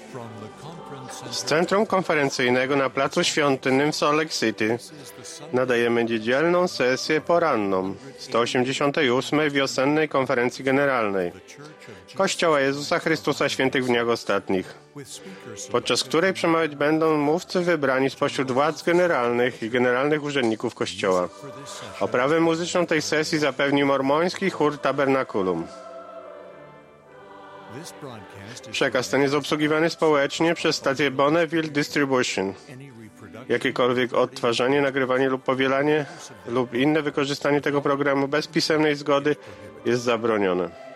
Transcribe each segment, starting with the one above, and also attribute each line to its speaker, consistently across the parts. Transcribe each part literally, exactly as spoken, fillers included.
Speaker 1: Z centrum konferencyjnego na Placu Świątynnym w Salt Lake City nadajemy niedzielną sesję poranną sto osiemdziesiątej ósmej Wiosennej Konferencji Generalnej Kościoła Jezusa Chrystusa Świętych w Dniach Ostatnich, podczas której przemawiać będą mówcy wybrani spośród władz generalnych i generalnych urzędników Kościoła. Oprawę muzyczną tej sesji zapewni mormoński chór Tabernakulum. Przekaz ten jest obsługiwany społecznie przez stację Bonneville Distribution. Jakiekolwiek odtwarzanie, nagrywanie lub powielanie lub inne wykorzystanie tego programu bez pisemnej zgody jest zabronione.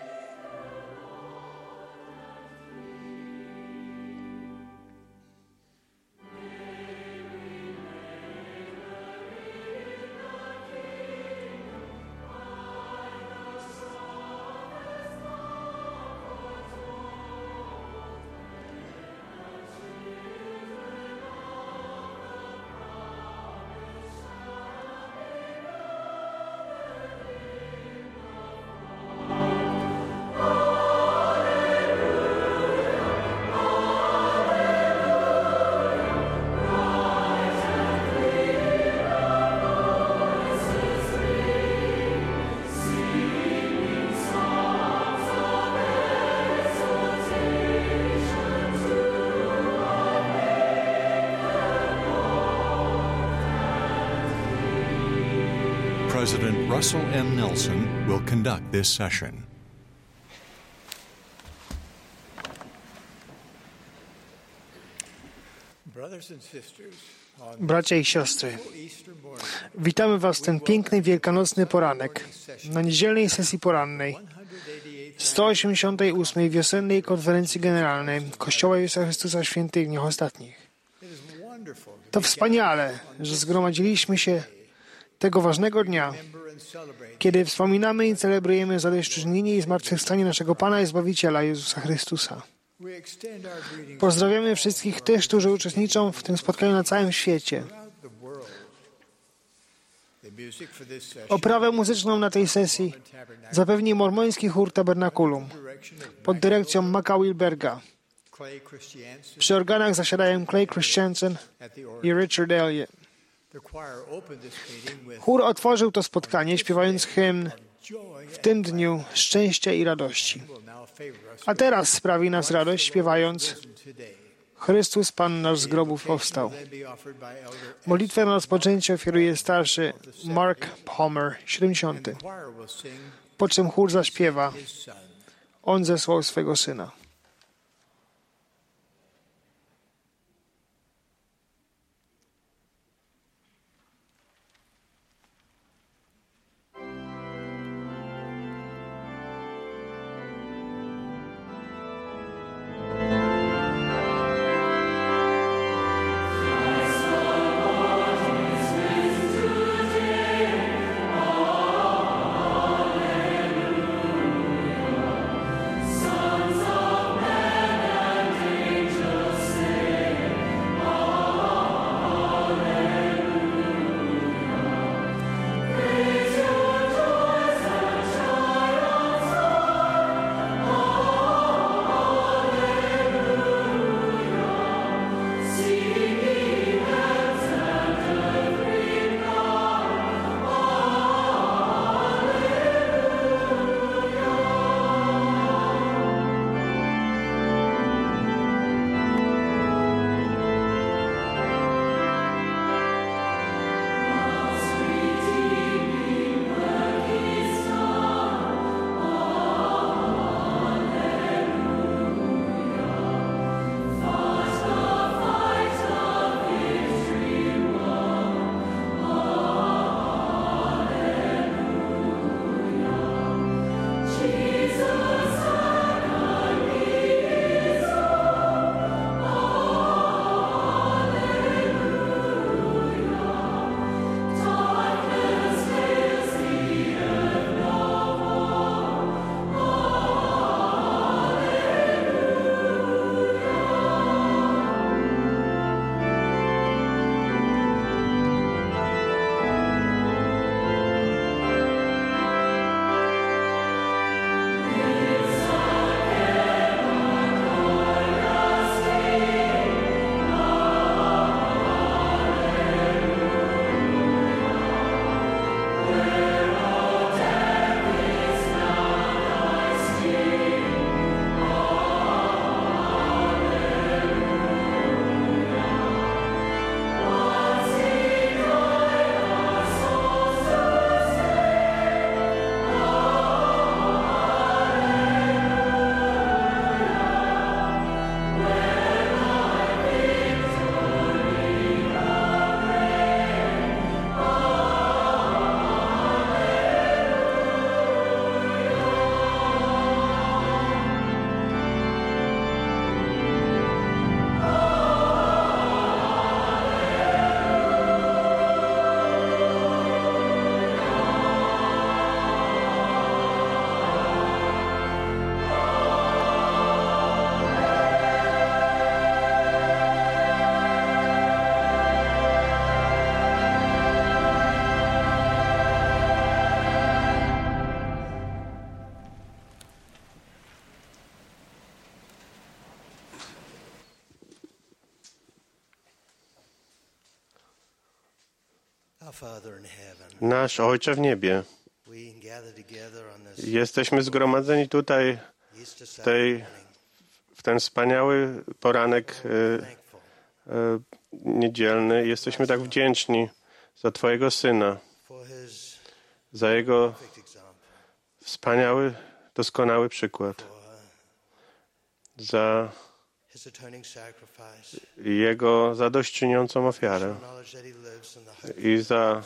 Speaker 2: President Russell M. Nelson will conduct this session.
Speaker 3: Bracia i siostry, witamy Was w ten piękny wielkanocny poranek na niedzielnej sesji porannej sto osiemdziesiątej ósmej Wiosennej Konferencji Generalnej Kościoła Jezusa Chrystusa Świętych w Dniach Ostatnich. To wspaniale, że zgromadziliśmy się tego ważnego dnia, kiedy wspominamy i celebrujemy zadośćuczynienie i zmartwychwstanie naszego Pana i Zbawiciela Jezusa Chrystusa. Pozdrawiamy wszystkich tych, którzy uczestniczą w tym spotkaniu na całym świecie. Oprawę muzyczną na tej sesji zapewni mormoński chór Tabernakulum pod dyrekcją Maca Wilberga. Przy organach zasiadają Clay Christensen i Richard Elliott. Chór otworzył to spotkanie śpiewając hymn W tym dniu szczęścia i radości. A teraz sprawi nas radość śpiewając Chrystus Pan nasz z grobów powstał. Modlitwę na rozpoczęcie ofiaruje starszy Mark Palmer, siedemdziesiąty. Po czym chór zaśpiewa On zesłał swego Syna.
Speaker 4: Sons of
Speaker 1: Nasz Ojcze w niebie, jesteśmy zgromadzeni tutaj w, tej, w ten wspaniały poranek e, e, niedzielny. Jesteśmy tak wdzięczni za Twojego Syna, za Jego wspaniały, doskonały przykład, za Jego zadośćuczyniącą ofiarę i za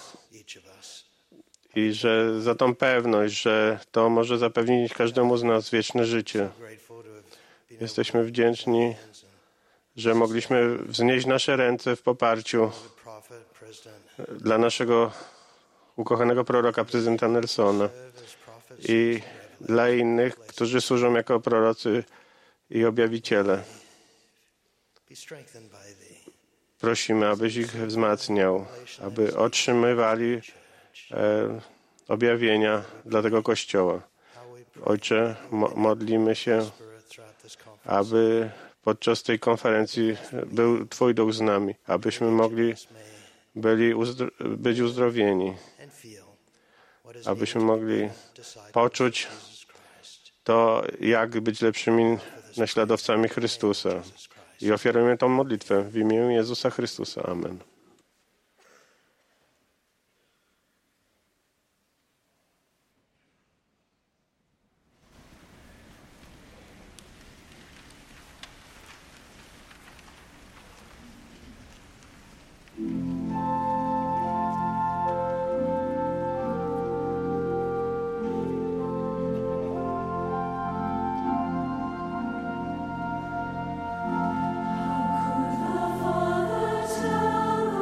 Speaker 1: i że za tą pewność, że to może zapewnić każdemu z nas wieczne życie. Jesteśmy wdzięczni, że mogliśmy wznieść nasze ręce w poparciu dla naszego ukochanego proroka, prezydenta Nelsona i dla innych, którzy służą jako prorocy i objawiciele. Prosimy, abyś ich wzmacniał, aby otrzymywali e, objawienia dla tego Kościoła. Ojcze, mo- modlimy się, aby podczas tej konferencji był Twój Duch z nami, abyśmy mogli byli uzdro- być uzdrowieni, abyśmy mogli poczuć to, jak być lepszymi naśladowcami Chrystusa. I ofiarujemy tą modlitwę w imieniu Jezusa Chrystusa. Amen.
Speaker 4: Tell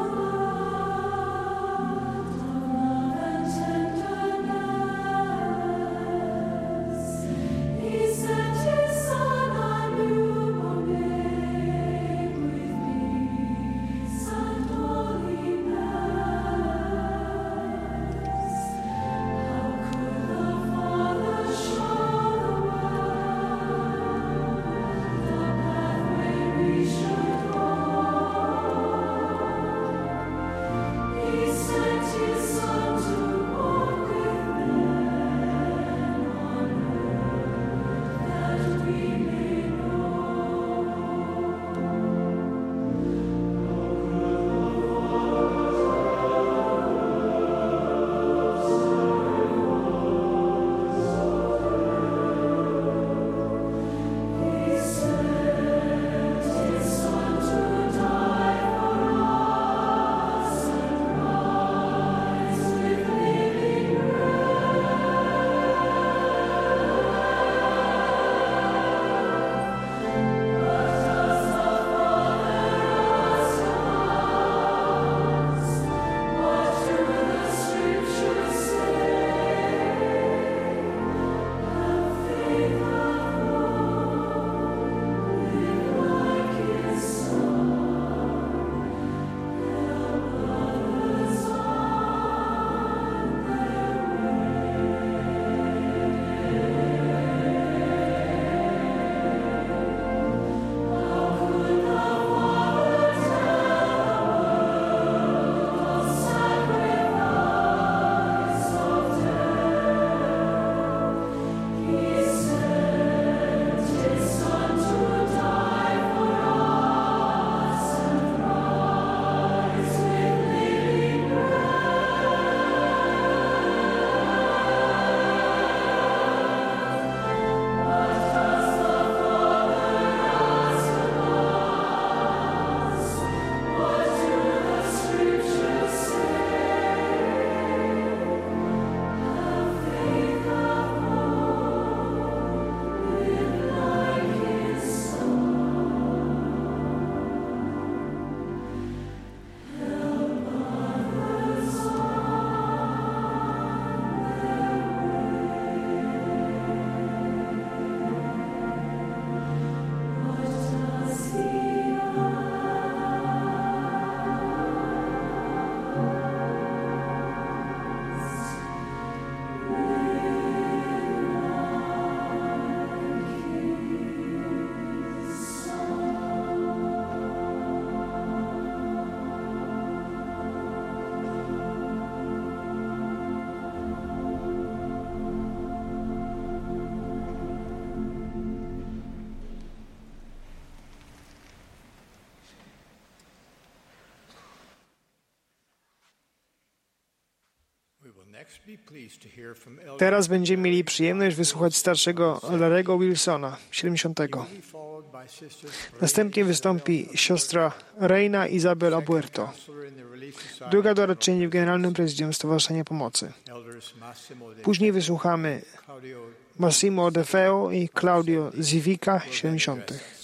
Speaker 3: Teraz będziemy mieli przyjemność wysłuchać starszego Larry'ego Wilsona, siedemdziesiątego. Następnie wystąpi siostra Reina Isabel Abuerto, druga doradczyni w Generalnym Prezydium Stowarzyszenia Pomocy. Później wysłuchamy Massimo De Feo i Claudio Zivica, siedemdziesiątych.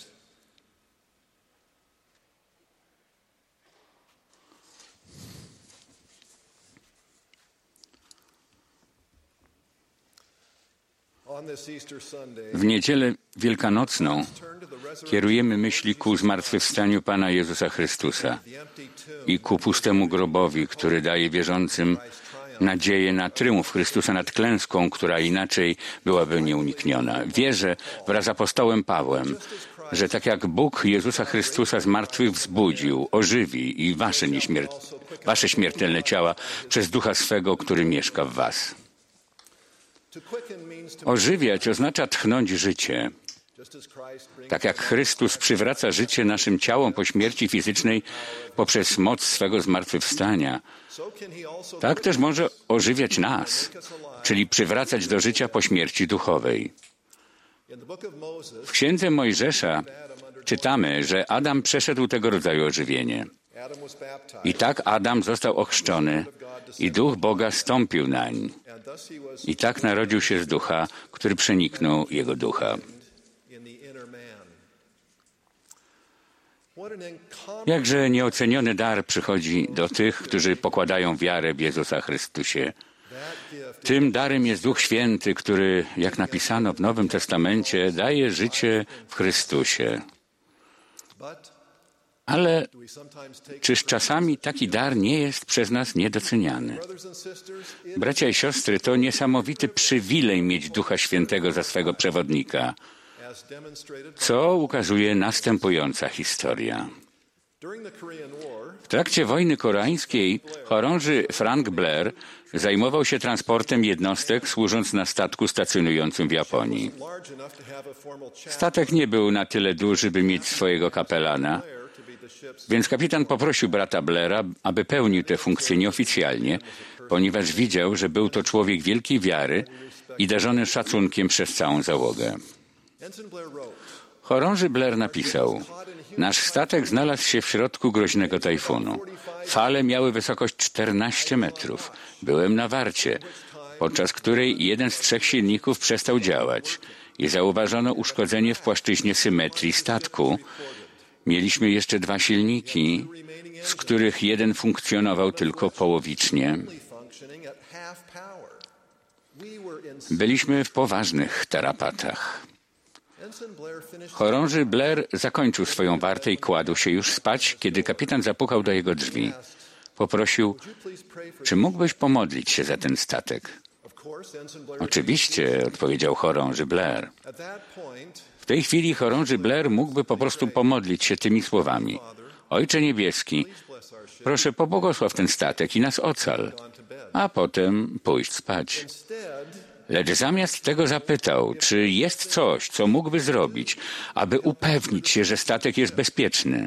Speaker 4: W niedzielę wielkanocną kierujemy myśli ku zmartwychwstaniu Pana Jezusa Chrystusa i ku pustemu grobowi, który daje wierzącym nadzieję na triumf Chrystusa nad klęską, która inaczej byłaby nieunikniona. Wierzę wraz z apostołem Pawłem, że tak jak Bóg Jezusa Chrystusa z martwych wzbudził, ożywi i wasze, nieśmier- wasze śmiertelne ciała przez Ducha swego, który mieszka w was. Ożywiać oznacza tchnąć życie. Tak jak Chrystus przywraca życie naszym ciałom po śmierci fizycznej poprzez moc swego zmartwychwstania, tak też może ożywiać nas, czyli przywracać do życia po śmierci duchowej. W Księdze Mojżesza czytamy, że Adam przeszedł tego rodzaju ożywienie. I tak Adam został ochrzczony i Duch Boga stąpił nań. I tak narodził się z Ducha, który przeniknął jego ducha. Jakże nieoceniony dar przychodzi do tych, którzy pokładają wiarę w Jezusa Chrystusie. Tym darem jest Duch Święty, który, jak napisano w Nowym Testamencie, daje życie w Chrystusie. Ale czyż czasami taki dar nie jest przez nas niedoceniany? Bracia i siostry, to niesamowity przywilej mieć Ducha Świętego za swego przewodnika, co ukazuje następująca historia. W trakcie wojny koreańskiej chorąży Frank Blair zajmował się transportem jednostek, służąc na statku stacjonującym w Japonii. Statek nie był na tyle duży, by mieć swojego kapelana, więc kapitan poprosił brata Blaira, aby pełnił tę funkcję nieoficjalnie, ponieważ widział, że był to człowiek wielkiej wiary i darzony szacunkiem przez całą załogę. Chorąży Blair napisał: nasz statek znalazł się w środku groźnego tajfunu. Fale miały wysokość czternaście metrów. Byłem na warcie, podczas której jeden z trzech silników przestał działać i zauważono uszkodzenie w płaszczyźnie symetrii statku. Mieliśmy jeszcze dwa silniki, z których jeden funkcjonował tylko połowicznie. Byliśmy w poważnych tarapatach. Chorąży Blair zakończył swoją wartę i kładł się już spać, kiedy kapitan zapukał do jego drzwi. Poprosił: czy mógłbyś pomodlić się za ten statek? Oczywiście, odpowiedział chorąży Blair. W tej chwili chorąży Blair mógłby po prostu pomodlić się tymi słowami: Ojcze Niebieski, proszę pobłogosław ten statek i nas ocal, a potem pójść spać. Lecz zamiast tego zapytał, czy jest coś, co mógłby zrobić, aby upewnić się, że statek jest bezpieczny.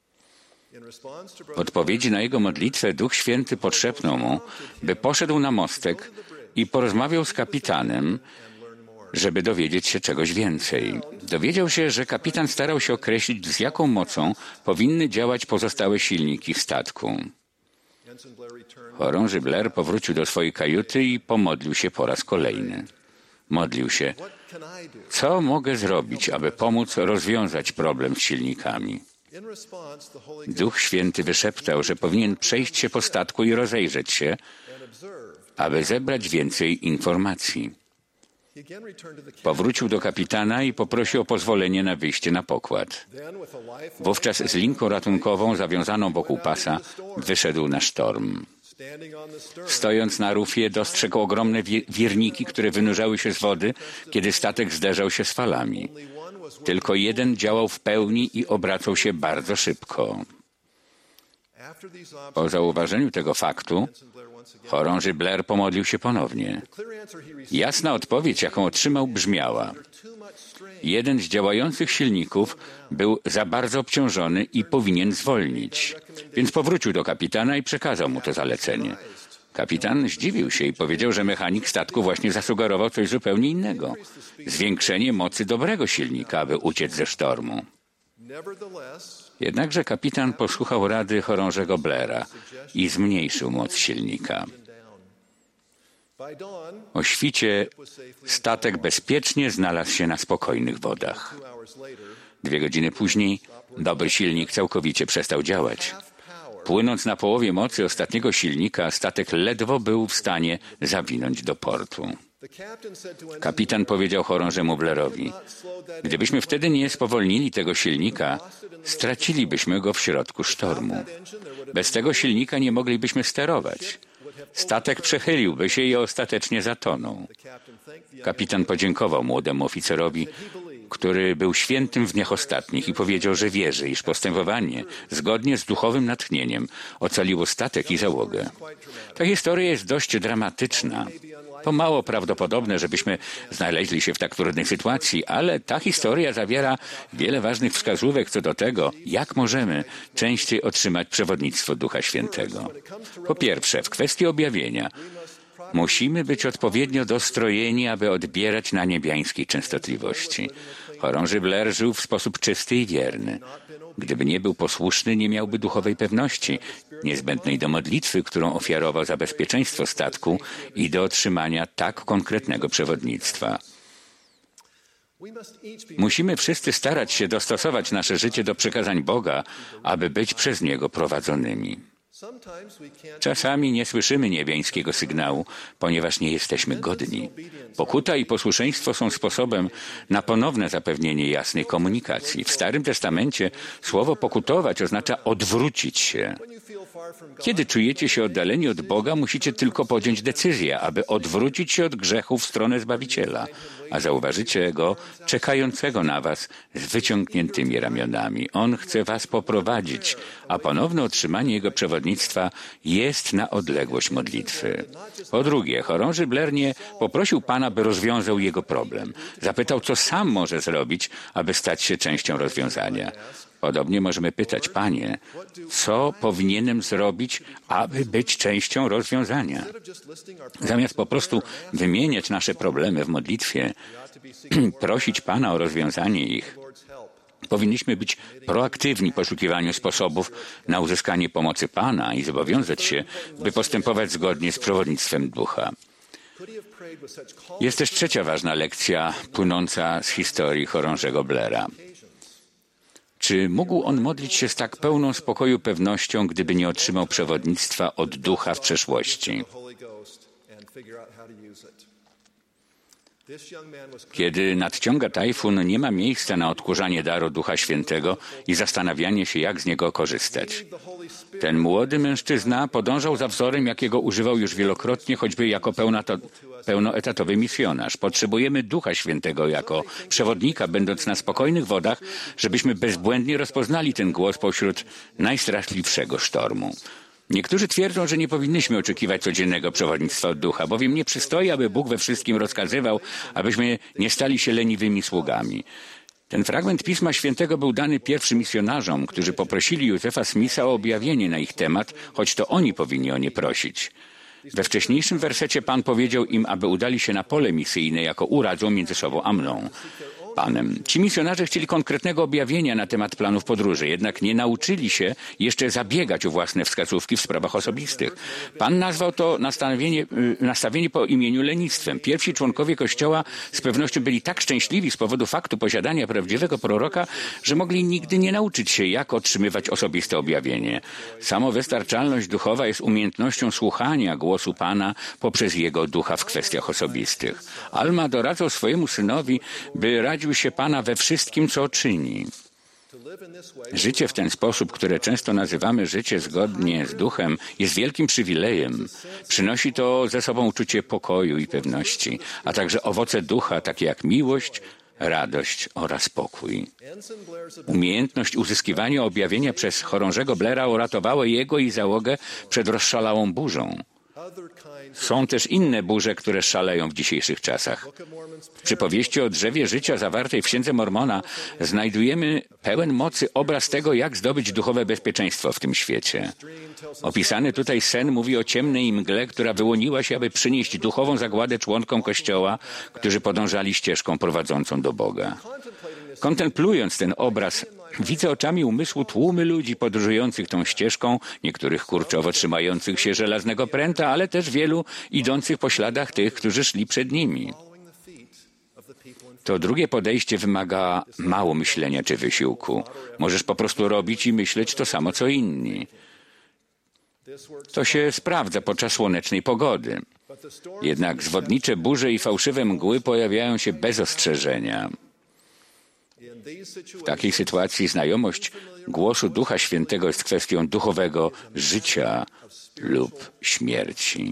Speaker 4: W odpowiedzi na jego modlitwę Duch Święty podszepnął mu, by poszedł na mostek i porozmawiał z kapitanem, żeby dowiedzieć się czegoś więcej. Dowiedział się, że kapitan starał się określić, z jaką mocą powinny działać pozostałe silniki statku. Chorąży Blair powrócił do swojej kajuty i pomodlił się po raz kolejny. Modlił się: co mogę zrobić, aby pomóc rozwiązać problem z silnikami? Duch Święty wyszeptał, że powinien przejść się po statku i rozejrzeć się, aby zebrać więcej informacji. Powrócił do kapitana i poprosił o pozwolenie na wyjście na pokład. Wówczas z linką ratunkową zawiązaną wokół pasa wyszedł na sztorm. Stojąc na rufie, dostrzegł ogromne wirniki, które wynurzały się z wody, kiedy statek zderzał się z falami. Tylko jeden działał w pełni i obracał się bardzo szybko. Po zauważeniu tego faktu chorąży Blair pomodlił się ponownie. Jasna odpowiedź, jaką otrzymał, brzmiała: jeden z działających silników był za bardzo obciążony i powinien zwolnić. Więc powrócił do kapitana i przekazał mu to zalecenie. Kapitan zdziwił się i powiedział, że mechanik statku właśnie zasugerował coś zupełnie innego. Zwiększenie mocy dobrego silnika, aby uciec ze sztormu. Jednakże kapitan posłuchał rady chorążego Blaira i zmniejszył moc silnika. O świcie statek bezpiecznie znalazł się na spokojnych wodach. Dwie godziny później dobry silnik całkowicie przestał działać. Płynąc na połowie mocy ostatniego silnika, statek ledwo był w stanie zawinąć do portu. Kapitan powiedział chorążemu Blairowi: gdybyśmy wtedy nie spowolnili tego silnika, stracilibyśmy go w środku sztormu. Bez tego silnika nie moglibyśmy sterować. Statek przechyliłby się i ostatecznie zatonął. Kapitan podziękował młodemu oficerowi, który był świętym w dniach ostatnich, i powiedział, że wierzy, iż postępowanie zgodnie z duchowym natchnieniem ocaliło statek i załogę. Ta historia jest dość dramatyczna. To mało prawdopodobne, żebyśmy znaleźli się w tak trudnej sytuacji, ale ta historia zawiera wiele ważnych wskazówek co do tego, jak możemy częściej otrzymać przewodnictwo Ducha Świętego. Po pierwsze, w kwestii objawienia musimy być odpowiednio dostrojeni, aby odbierać na niebiańskiej częstotliwości. Chorąży Blair żył w sposób czysty i wierny. Gdyby nie był posłuszny, nie miałby duchowej pewności, niezbędnej do modlitwy, którą ofiarował za bezpieczeństwo statku i do otrzymania tak konkretnego przewodnictwa. Musimy wszyscy starać się dostosować nasze życie do przykazań Boga, aby być przez Niego prowadzonymi. Czasami nie słyszymy niebiańskiego sygnału, ponieważ nie jesteśmy godni. Pokuta i posłuszeństwo są sposobem na ponowne zapewnienie jasnej komunikacji. W Starym Testamencie słowo pokutować oznacza odwrócić się. Kiedy czujecie się oddaleni od Boga, musicie tylko podjąć decyzję, aby odwrócić się od grzechu w stronę Zbawiciela, a zauważycie Go czekającego na was z wyciągniętymi ramionami. On chce was poprowadzić, a ponowne otrzymanie Jego przewodnictwa jest na odległość modlitwy. Po drugie, chorąży Blair nie poprosił Pana, by rozwiązał jego problem. Zapytał, co sam może zrobić, aby stać się częścią rozwiązania. Podobnie możemy pytać: Panie, co powinienem zrobić, aby być częścią rozwiązania? Zamiast po prostu wymieniać nasze problemy w modlitwie, prosić Pana o rozwiązanie ich, powinniśmy być proaktywni w poszukiwaniu sposobów na uzyskanie pomocy Pana i zobowiązać się, by postępować zgodnie z przewodnictwem Ducha. Jest też trzecia ważna lekcja płynąca z historii chorążego Blaira. Czy mógł on modlić się z tak pełną spokoju pewnością, gdyby nie otrzymał przewodnictwa od Ducha w przeszłości? Kiedy nadciąga tajfun, nie ma miejsca na odkurzanie daru Ducha Świętego i zastanawianie się, jak z niego korzystać. Ten młody mężczyzna podążał za wzorem, jakiego używał już wielokrotnie, choćby jako pełnato, pełnoetatowy misjonarz. Potrzebujemy Ducha Świętego jako przewodnika, będąc na spokojnych wodach, żebyśmy bezbłędnie rozpoznali ten głos pośród najstraszliwszego sztormu. Niektórzy twierdzą, że nie powinniśmy oczekiwać codziennego przewodnictwa od Ducha, bowiem nie przystoi, aby Bóg we wszystkim rozkazywał, abyśmy nie stali się leniwymi sługami. Ten fragment Pisma Świętego był dany pierwszym misjonarzom, którzy poprosili Józefa Smitha o objawienie na ich temat, choć to oni powinni o nie prosić. We wcześniejszym wersecie Pan powiedział im, aby udali się na pole misyjne, jako uradzą między sobą a mną, Panem. Ci misjonarze chcieli konkretnego objawienia na temat planów podróży, jednak nie nauczyli się jeszcze zabiegać o własne wskazówki w sprawach osobistych. Pan nazwał to nastawienie, nastawienie po imieniu lenistwem. Pierwsi członkowie Kościoła z pewnością byli tak szczęśliwi z powodu faktu posiadania prawdziwego proroka, że mogli nigdy nie nauczyć się, jak otrzymywać osobiste objawienie. Samowystarczalność duchowa jest umiejętnością słuchania głosu Pana poprzez Jego Ducha w kwestiach osobistych. Alma doradzał swojemu synowi, by radził się Pana we wszystkim, co czyni. Życie w ten sposób, które często nazywamy życie zgodnie z Duchem, jest wielkim przywilejem. Przynosi to ze sobą uczucie pokoju i pewności, a także owoce Ducha, takie jak miłość, radość oraz pokój. Umiejętność uzyskiwania objawienia przez chorążego Blaira uratowała jego i załogę przed rozszalałą burzą. Są też inne burze, które szaleją w dzisiejszych czasach. W przypowieści o drzewie życia zawartej w Księdze Mormona znajdujemy pełen mocy obraz tego, jak zdobyć duchowe bezpieczeństwo w tym świecie. Opisany tutaj sen mówi o ciemnej mgle, która wyłoniła się, aby przynieść duchową zagładę członkom Kościoła, którzy podążali ścieżką prowadzącą do Boga. Kontemplując ten obraz, widzę oczami umysłu tłumy ludzi podróżujących tą ścieżką, niektórych kurczowo trzymających się żelaznego pręta, ale też wielu idących po śladach tych, którzy szli przed nimi. To drugie podejście wymaga mało myślenia czy wysiłku. Możesz po prostu robić i myśleć to samo, co inni. To się sprawdza podczas słonecznej pogody. Jednak zwodnicze burze i fałszywe mgły pojawiają się bez ostrzeżenia. W takiej sytuacji znajomość głosu Ducha Świętego jest kwestią duchowego życia lub śmierci.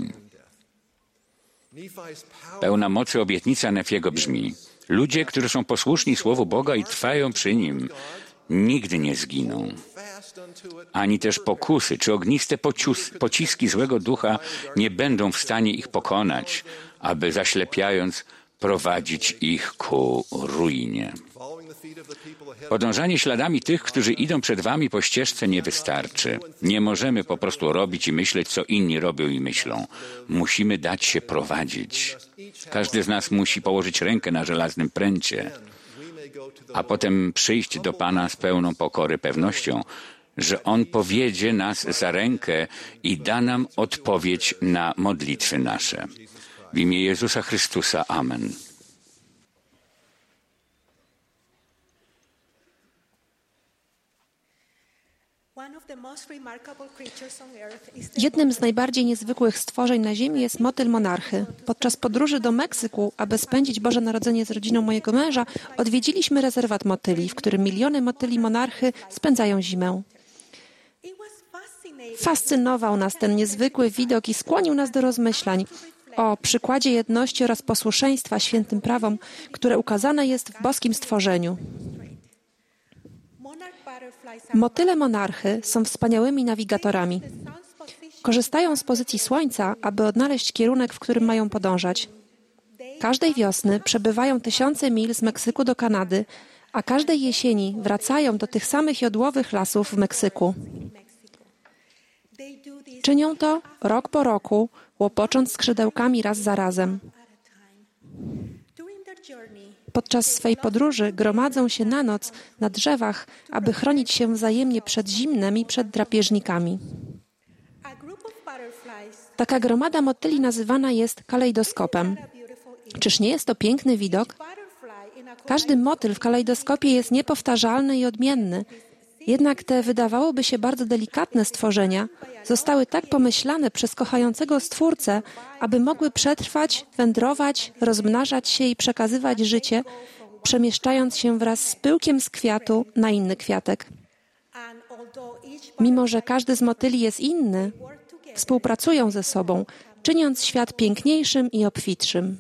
Speaker 4: Pełna mocy obietnica Nefiego brzmi: ludzie, którzy są posłuszni Słowu Boga i trwają przy Nim, nigdy nie zginą. Ani też pokusy czy ogniste pocius, pociski złego ducha nie będą w stanie ich pokonać, aby zaślepiając prowadzić ich ku ruinie. Podążanie śladami tych, którzy idą przed wami po ścieżce, nie wystarczy. Nie możemy po prostu robić i myśleć, co inni robią i myślą. Musimy dać się prowadzić. Każdy z nas musi położyć rękę na żelaznym pręcie, a potem przyjść do Pana z pełną pokory pewnością, że On powiedzie nas za rękę i da nam odpowiedź na modlitwy nasze. W imię Jezusa Chrystusa. Amen.
Speaker 5: Jednym z najbardziej niezwykłych stworzeń na ziemi jest motyl monarchy. Podczas podróży do Meksyku, aby spędzić Boże Narodzenie z rodziną mojego męża, odwiedziliśmy rezerwat motyli, w którym miliony motyli monarchy spędzają zimę. Fascynował nas ten niezwykły widok i skłonił nas do rozmyślań o przykładzie jedności oraz posłuszeństwa świętym prawom, które ukazane jest w boskim stworzeniu. Motyle monarchy są wspaniałymi nawigatorami. Korzystają z pozycji słońca, aby odnaleźć kierunek, w którym mają podążać. Każdej wiosny przebywają tysiące mil z Meksyku do Kanady, a każdej jesieni wracają do tych samych jodłowych lasów w Meksyku. Czynią to rok po roku, łopocząc skrzydełkami raz za razem. Podczas swej podróży gromadzą się na noc na drzewach, aby chronić się wzajemnie przed zimnem i przed drapieżnikami. Taka gromada motyli nazywana jest kalejdoskopem. Czyż nie jest to piękny widok? Każdy motyl w kalejdoskopie jest niepowtarzalny i odmienny. Jednak te wydawałoby się bardzo delikatne stworzenia zostały tak pomyślane przez kochającego Stwórcę, aby mogły przetrwać, wędrować, rozmnażać się i przekazywać życie, przemieszczając się wraz z pyłkiem z kwiatu na inny kwiatek. Mimo że każdy z motyli jest inny, współpracują ze sobą, czyniąc świat piękniejszym i obfitszym.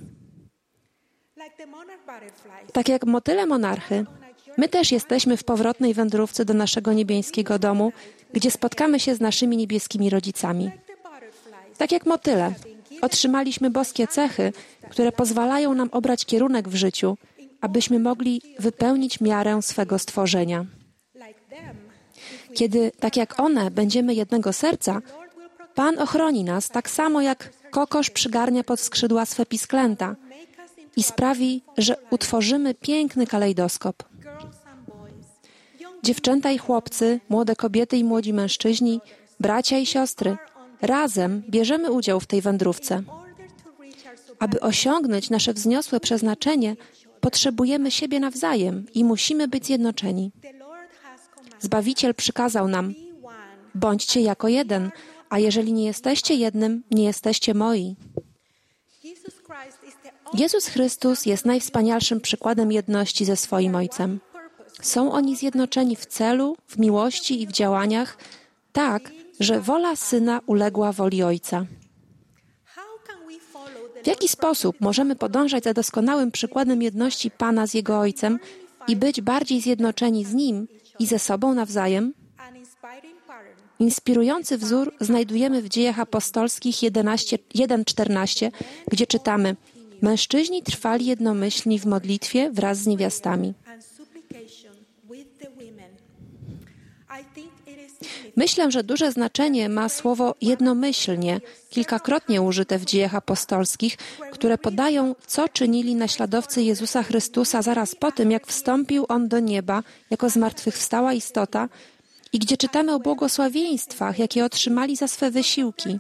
Speaker 5: Tak jak motyle monarchy, my też jesteśmy w powrotnej wędrówce do naszego niebieskiego domu, gdzie spotkamy się z naszymi niebieskimi rodzicami. Tak jak motyle, otrzymaliśmy boskie cechy, które pozwalają nam obrać kierunek w życiu, abyśmy mogli wypełnić miarę swego stworzenia. Kiedy, tak jak one, będziemy jednego serca, Pan ochroni nas tak samo jak kokosz przygarnia pod skrzydła swe pisklęta i sprawi, że utworzymy piękny kalejdoskop. Dziewczęta i chłopcy, młode kobiety i młodzi mężczyźni, bracia i siostry, razem bierzemy udział w tej wędrówce. Aby osiągnąć nasze wzniosłe przeznaczenie, potrzebujemy siebie nawzajem i musimy być zjednoczeni. Zbawiciel przykazał nam: bądźcie jako jeden, a jeżeli nie jesteście jednym, nie jesteście moi. Jezus Chrystus jest najwspanialszym przykładem jedności ze swoim Ojcem. Są oni zjednoczeni w celu, w miłości i w działaniach, tak, że wola Syna uległa woli Ojca. W jaki sposób możemy podążać za doskonałym przykładem jedności Pana z Jego Ojcem i być bardziej zjednoczeni z Nim i ze sobą nawzajem? Inspirujący wzór znajdujemy w Dziejach Apostolskich jeden czternaście, gdzie czytamy: mężczyźni trwali jednomyślni w modlitwie wraz z niewiastami. Myślę, że duże znaczenie ma słowo jednomyślnie, kilkakrotnie użyte w Dziejach Apostolskich, które podają, co czynili naśladowcy Jezusa Chrystusa zaraz po tym, jak wstąpił On do nieba jako zmartwychwstała istota, i gdzie czytamy o błogosławieństwach, jakie otrzymali za swe wysiłki.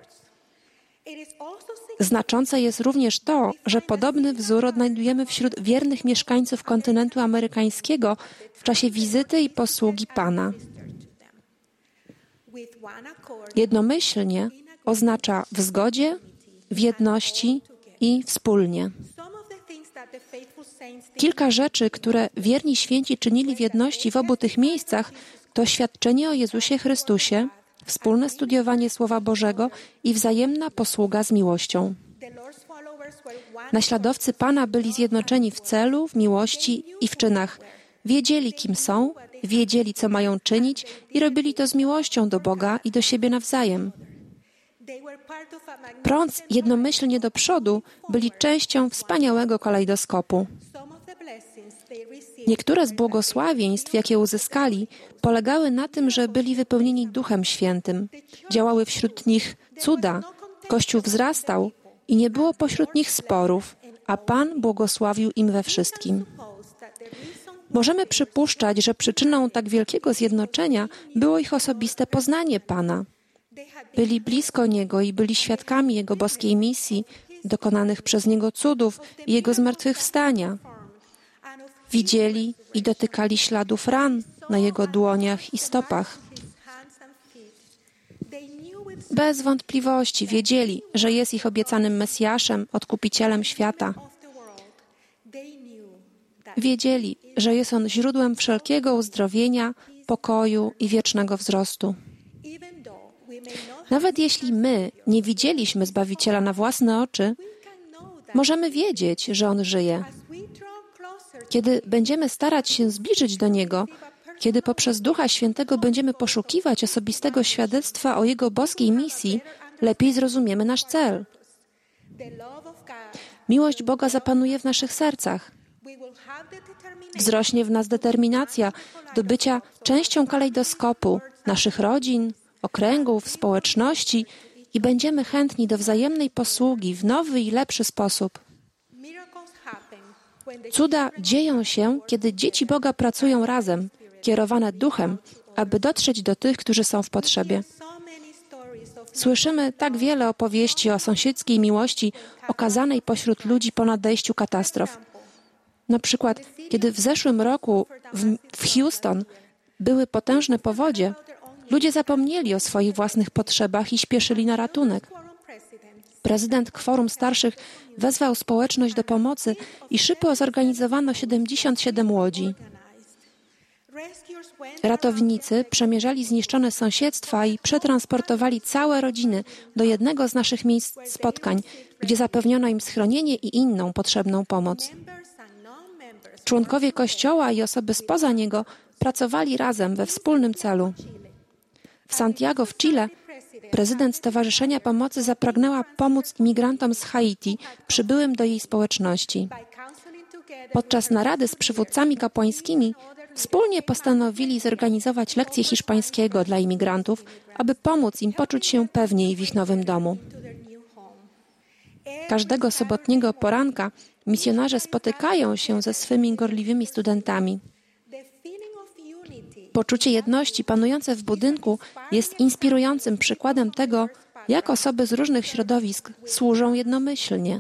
Speaker 5: Znaczące jest również to, że podobny wzór odnajdujemy wśród wiernych mieszkańców kontynentu amerykańskiego w czasie wizyty i posługi Pana. Jednomyślnie oznacza w zgodzie, w jedności i wspólnie. Kilka rzeczy, które wierni święci czynili w jedności w obu tych miejscach, to świadczenie o Jezusie Chrystusie, wspólne studiowanie Słowa Bożego i wzajemna posługa z miłością. Naśladowcy Pana byli zjednoczeni w celu, w miłości i w czynach. Wiedzieli, kim są, wiedzieli, co mają czynić i robili to z miłością do Boga i do siebie nawzajem. Prąc jednomyślnie do przodu, byli częścią wspaniałego kalejdoskopu. Niektóre z błogosławieństw, jakie uzyskali, polegały na tym, że byli wypełnieni Duchem Świętym. Działały wśród nich cuda, Kościół wzrastał i nie było pośród nich sporów, a Pan błogosławił im we wszystkim. Możemy przypuszczać, że przyczyną tak wielkiego zjednoczenia było ich osobiste poznanie Pana. Byli blisko Niego i byli świadkami Jego boskiej misji, dokonanych przez Niego cudów i Jego zmartwychwstania. Widzieli i dotykali śladów ran na Jego dłoniach i stopach. Bez wątpliwości wiedzieli, że jest ich obiecanym Mesjaszem, Odkupicielem świata. Wiedzieli, że jest On źródłem wszelkiego uzdrowienia, pokoju i wiecznego wzrostu. Nawet jeśli my nie widzieliśmy Zbawiciela na własne oczy, możemy wiedzieć, że On żyje. Kiedy będziemy starać się zbliżyć do Niego, kiedy poprzez Ducha Świętego będziemy poszukiwać osobistego świadectwa o Jego boskiej misji, lepiej zrozumiemy nasz cel. Miłość Boga zapanuje w naszych sercach. Wzrośnie w nas determinacja do bycia częścią kalejdoskopu naszych rodzin, okręgów, społeczności i będziemy chętni do wzajemnej posługi w nowy i lepszy sposób. Cuda dzieją się, kiedy dzieci Boga pracują razem, kierowane Duchem, aby dotrzeć do tych, którzy są w potrzebie. Słyszymy tak wiele opowieści o sąsiedzkiej miłości okazanej pośród ludzi po nadejściu katastrof. Na przykład, kiedy w zeszłym roku w, w Houston były potężne powodzie, ludzie zapomnieli o swoich własnych potrzebach i śpieszyli na ratunek. Prezydent Kworum Starszych wezwał społeczność do pomocy i szybko zorganizowano siedemdziesiąt siedem łodzi. Ratownicy przemierzali zniszczone sąsiedztwa i przetransportowali całe rodziny do jednego z naszych miejsc spotkań, gdzie zapewniono im schronienie i inną potrzebną pomoc. Członkowie Kościoła i osoby spoza niego pracowali razem we wspólnym celu. W Santiago w Chile prezydent Stowarzyszenia Pomocy zapragnęła pomóc imigrantom z Haiti przybyłym do jej społeczności. Podczas narady z przywódcami kapłańskimi wspólnie postanowili zorganizować lekcje hiszpańskiego dla imigrantów, aby pomóc im poczuć się pewniej w ich nowym domu. Każdego sobotniego poranka misjonarze spotykają się ze swymi gorliwymi studentami. Poczucie jedności panujące w budynku jest inspirującym przykładem tego, jak osoby z różnych środowisk służą jednomyślnie.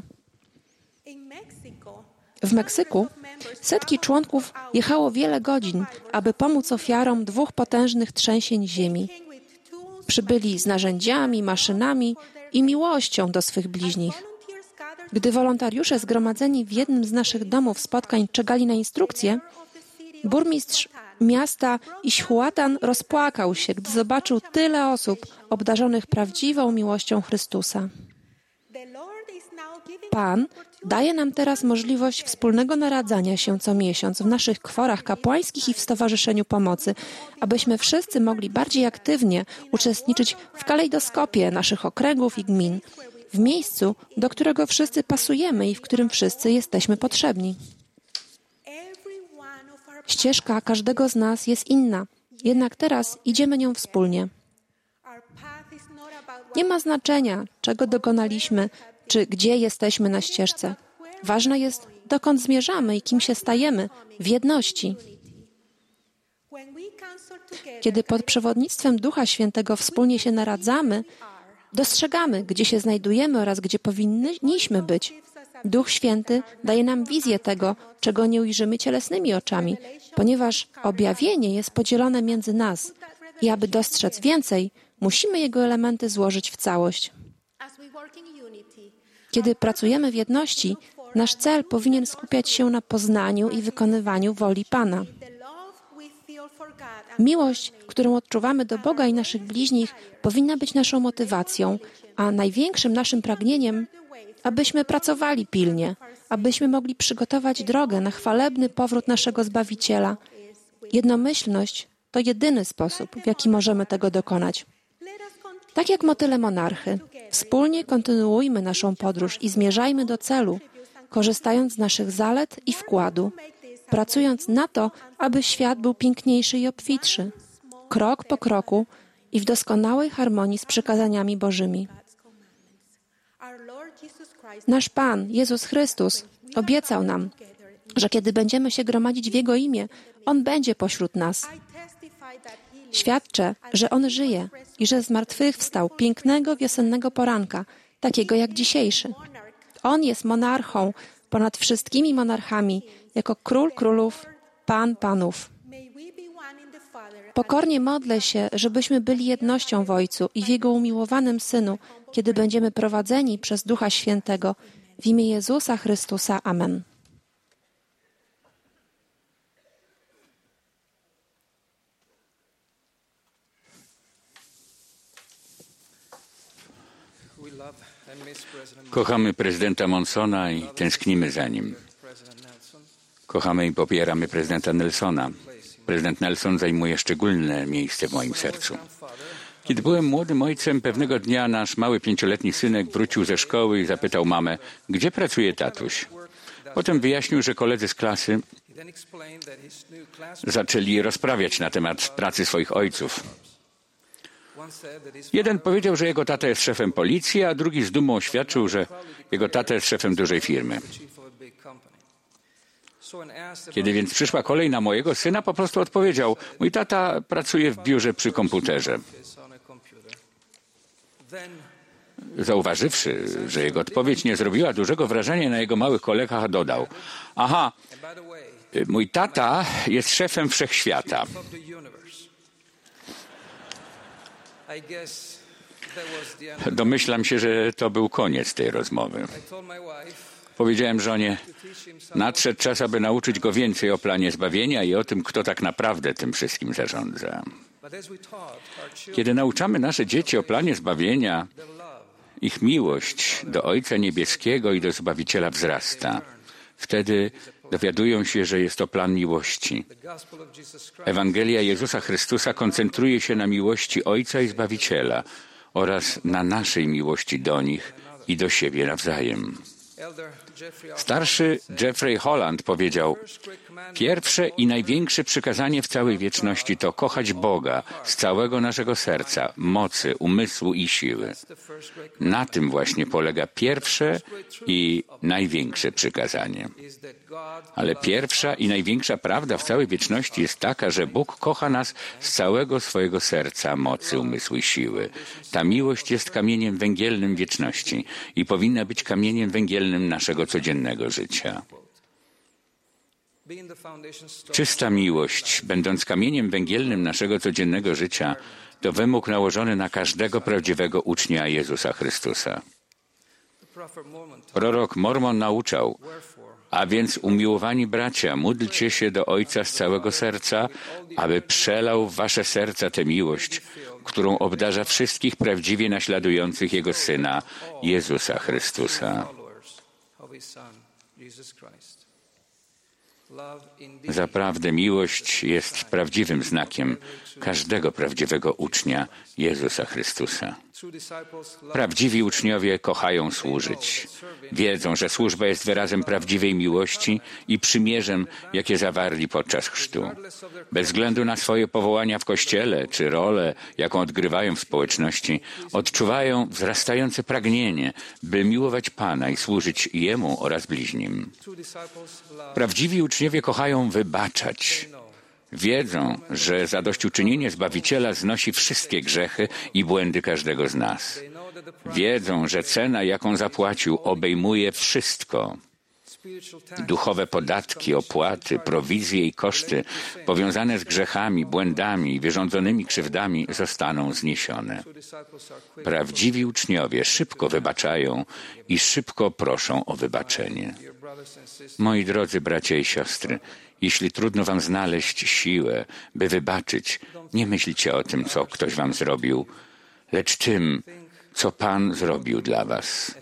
Speaker 5: W Meksyku setki członków jechało wiele godzin, aby pomóc ofiarom dwóch potężnych trzęsień ziemi. Przybyli z narzędziami, maszynami i miłością do swych bliźnich. Gdy wolontariusze zgromadzeni w jednym z naszych domów spotkań czekali na instrukcje, burmistrz miasta Ixhuatán rozpłakał się, gdy zobaczył tyle osób obdarzonych prawdziwą miłością Chrystusa. Pan daje nam teraz możliwość wspólnego naradzania się co miesiąc w naszych kworach kapłańskich i w Stowarzyszeniu Pomocy, abyśmy wszyscy mogli bardziej aktywnie uczestniczyć w kalejdoskopie naszych okręgów i gmin, w miejscu, do którego wszyscy pasujemy i w którym wszyscy jesteśmy potrzebni. Ścieżka każdego z nas jest inna, jednak teraz idziemy nią wspólnie. Nie ma znaczenia, czego dokonaliśmy, czy gdzie jesteśmy na ścieżce. Ważne jest, dokąd zmierzamy i kim się stajemy w jedności. Kiedy pod przewodnictwem Ducha Świętego wspólnie się naradzamy, dostrzegamy, gdzie się znajdujemy oraz gdzie powinniśmy być. Duch Święty daje nam wizję tego, czego nie ujrzymy cielesnymi oczami, ponieważ objawienie jest podzielone między nas i aby dostrzec więcej, musimy jego elementy złożyć w całość. Kiedy pracujemy w jedności, nasz cel powinien skupiać się na poznaniu i wykonywaniu woli Pana. Miłość, którą odczuwamy do Boga i naszych bliźnich, powinna być naszą motywacją, a największym naszym pragnieniem, abyśmy pracowali pilnie, abyśmy mogli przygotować drogę na chwalebny powrót naszego Zbawiciela. Jednomyślność to jedyny sposób, w jaki możemy tego dokonać. Tak jak motyle monarchy, wspólnie kontynuujmy naszą podróż i zmierzajmy do celu, korzystając z naszych zalet i wkładu, pracując na to, aby świat był piękniejszy i obfitszy, krok po kroku i w doskonałej harmonii z przykazaniami Bożymi. Nasz Pan, Jezus Chrystus, obiecał nam, że kiedy będziemy się gromadzić w Jego imię, On będzie pośród nas. Świadczę, że On żyje i że zmartwychwstał pięknego wiosennego poranka, takiego jak dzisiejszy. On jest monarchą ponad wszystkimi monarchami, jako Król Królów, Pan Panów. Pokornie modlę się, żebyśmy byli jednością w Ojcu i w Jego umiłowanym Synu, kiedy będziemy prowadzeni przez Ducha Świętego. W imię Jezusa Chrystusa. Amen.
Speaker 4: Kochamy prezydenta Monsona i tęsknimy za nim. Kochamy i popieramy prezydenta Nelsona. Prezydent Nelson zajmuje szczególne miejsce w moim sercu. Kiedy byłem młodym ojcem, pewnego dnia nasz mały pięcioletni synek wrócił ze szkoły i zapytał mamę, gdzie pracuje tatuś. Potem wyjaśnił, że koledzy z klasy zaczęli rozprawiać na temat pracy swoich ojców. Jeden powiedział, że jego tata jest szefem policji, a drugi z dumą oświadczył, że jego tata jest szefem dużej firmy. Kiedy więc przyszła kolej na mojego syna, po prostu odpowiedział, mój tata pracuje w biurze przy komputerze. Zauważywszy, że jego odpowiedź nie zrobiła dużego wrażenia na jego małych kolegach, dodał, aha, mój tata jest szefem wszechświata. Domyślam się, że to był koniec tej rozmowy. Powiedziałem żonie, nadszedł czas, aby nauczyć go więcej o planie zbawienia i o tym, kto tak naprawdę tym wszystkim zarządza. Kiedy nauczamy nasze dzieci o planie zbawienia, ich miłość do Ojca Niebieskiego i do Zbawiciela wzrasta. Wtedy dowiadują się, że jest to plan miłości. Ewangelia Jezusa Chrystusa koncentruje się na miłości Ojca i Zbawiciela oraz na naszej miłości do nich i do siebie nawzajem. Starszy Jeffrey Holland powiedział, pierwsze i największe przykazanie w całej wieczności to kochać Boga z całego naszego serca, mocy, umysłu i siły. Na tym właśnie polega pierwsze i największe przykazanie. Ale pierwsza i największa prawda w całej wieczności jest taka, że Bóg kocha nas z całego swojego serca, mocy, umysłu i siły. Ta miłość jest kamieniem węgielnym wieczności i powinna być kamieniem węgielnym naszego codziennego życia. Czysta miłość, będąc kamieniem węgielnym naszego codziennego życia, to wymóg nałożony na każdego prawdziwego ucznia Jezusa Chrystusa. Prorok Mormon nauczał, a więc umiłowani bracia, módlcie się do Ojca z całego serca, aby przelał w wasze serca tę miłość, którą obdarza wszystkich prawdziwie naśladujących Jego Syna, Jezusa Chrystusa. Zaprawdę miłość jest prawdziwym znakiem każdego prawdziwego ucznia Jezusa Chrystusa. Prawdziwi uczniowie kochają służyć. Wiedzą, że służba jest wyrazem prawdziwej miłości i przymierzem, jakie zawarli podczas chrztu. Bez względu na swoje powołania w Kościele czy rolę, jaką odgrywają w społeczności, odczuwają wzrastające pragnienie, by miłować Pana i służyć Jemu oraz bliźnim. Prawdziwi uczniowie kochają wybaczać. Wiedzą, że zadośćuczynienie Zbawiciela znosi wszystkie grzechy i błędy każdego z nas. Wiedzą, że cena, jaką zapłacił, obejmuje wszystko. Duchowe podatki, opłaty, prowizje i koszty powiązane z grzechami, błędami i wyrządzonymi krzywdami zostaną zniesione. Prawdziwi uczniowie szybko wybaczają i szybko proszą o wybaczenie. Moi drodzy bracia i siostry, jeśli trudno wam znaleźć siłę, by wybaczyć, nie myślcie o tym, co ktoś wam zrobił, lecz tym, co Pan zrobił dla was.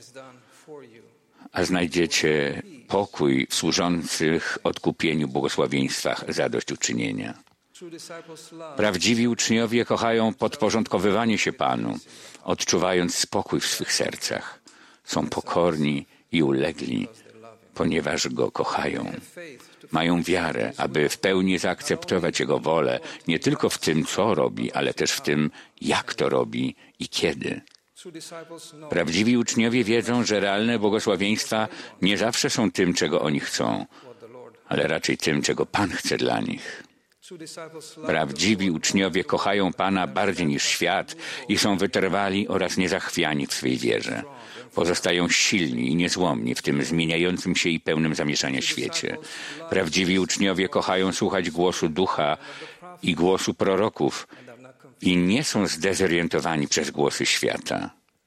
Speaker 4: A znajdziecie pokój w służących odkupieniu błogosławieństwach zadośćuczynienia. Prawdziwi uczniowie kochają podporządkowywanie się Panu, odczuwając spokój w swych sercach. Są pokorni i ulegli, ponieważ Go kochają. Mają wiarę, aby w pełni zaakceptować Jego wolę, nie tylko w tym, co robi, ale też w tym, jak to robi i kiedy. Prawdziwi uczniowie wiedzą, że realne błogosławieństwa nie zawsze są tym, czego oni chcą, ale raczej tym, czego Pan chce dla nich. Prawdziwi uczniowie kochają Pana bardziej niż świat i są wytrwali oraz niezachwiani w swej wierze. Pozostają silni i niezłomni w tym zmieniającym się i pełnym zamieszania świecie. Prawdziwi uczniowie kochają słuchać głosu Ducha i głosu proroków i nie są zdezorientowani przez głosy świata.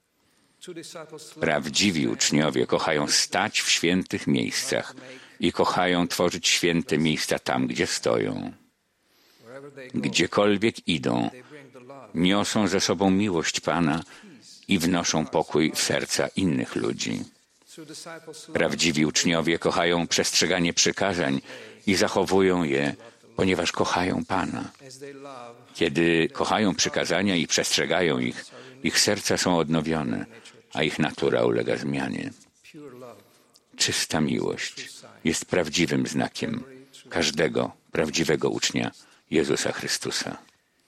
Speaker 4: Prawdziwi uczniowie kochają stać w świętych miejscach i kochają tworzyć święte miejsca tam, gdzie stoją. Gdziekolwiek idą, niosą ze sobą miłość Pana i wnoszą pokój w serca innych ludzi. Prawdziwi uczniowie kochają przestrzeganie przykazań i zachowują je, ponieważ kochają Pana. Kiedy kochają przykazania i przestrzegają ich, ich serca są odnowione, a ich natura ulega zmianie. Czysta miłość jest prawdziwym znakiem każdego prawdziwego ucznia Jezusa Chrystusa.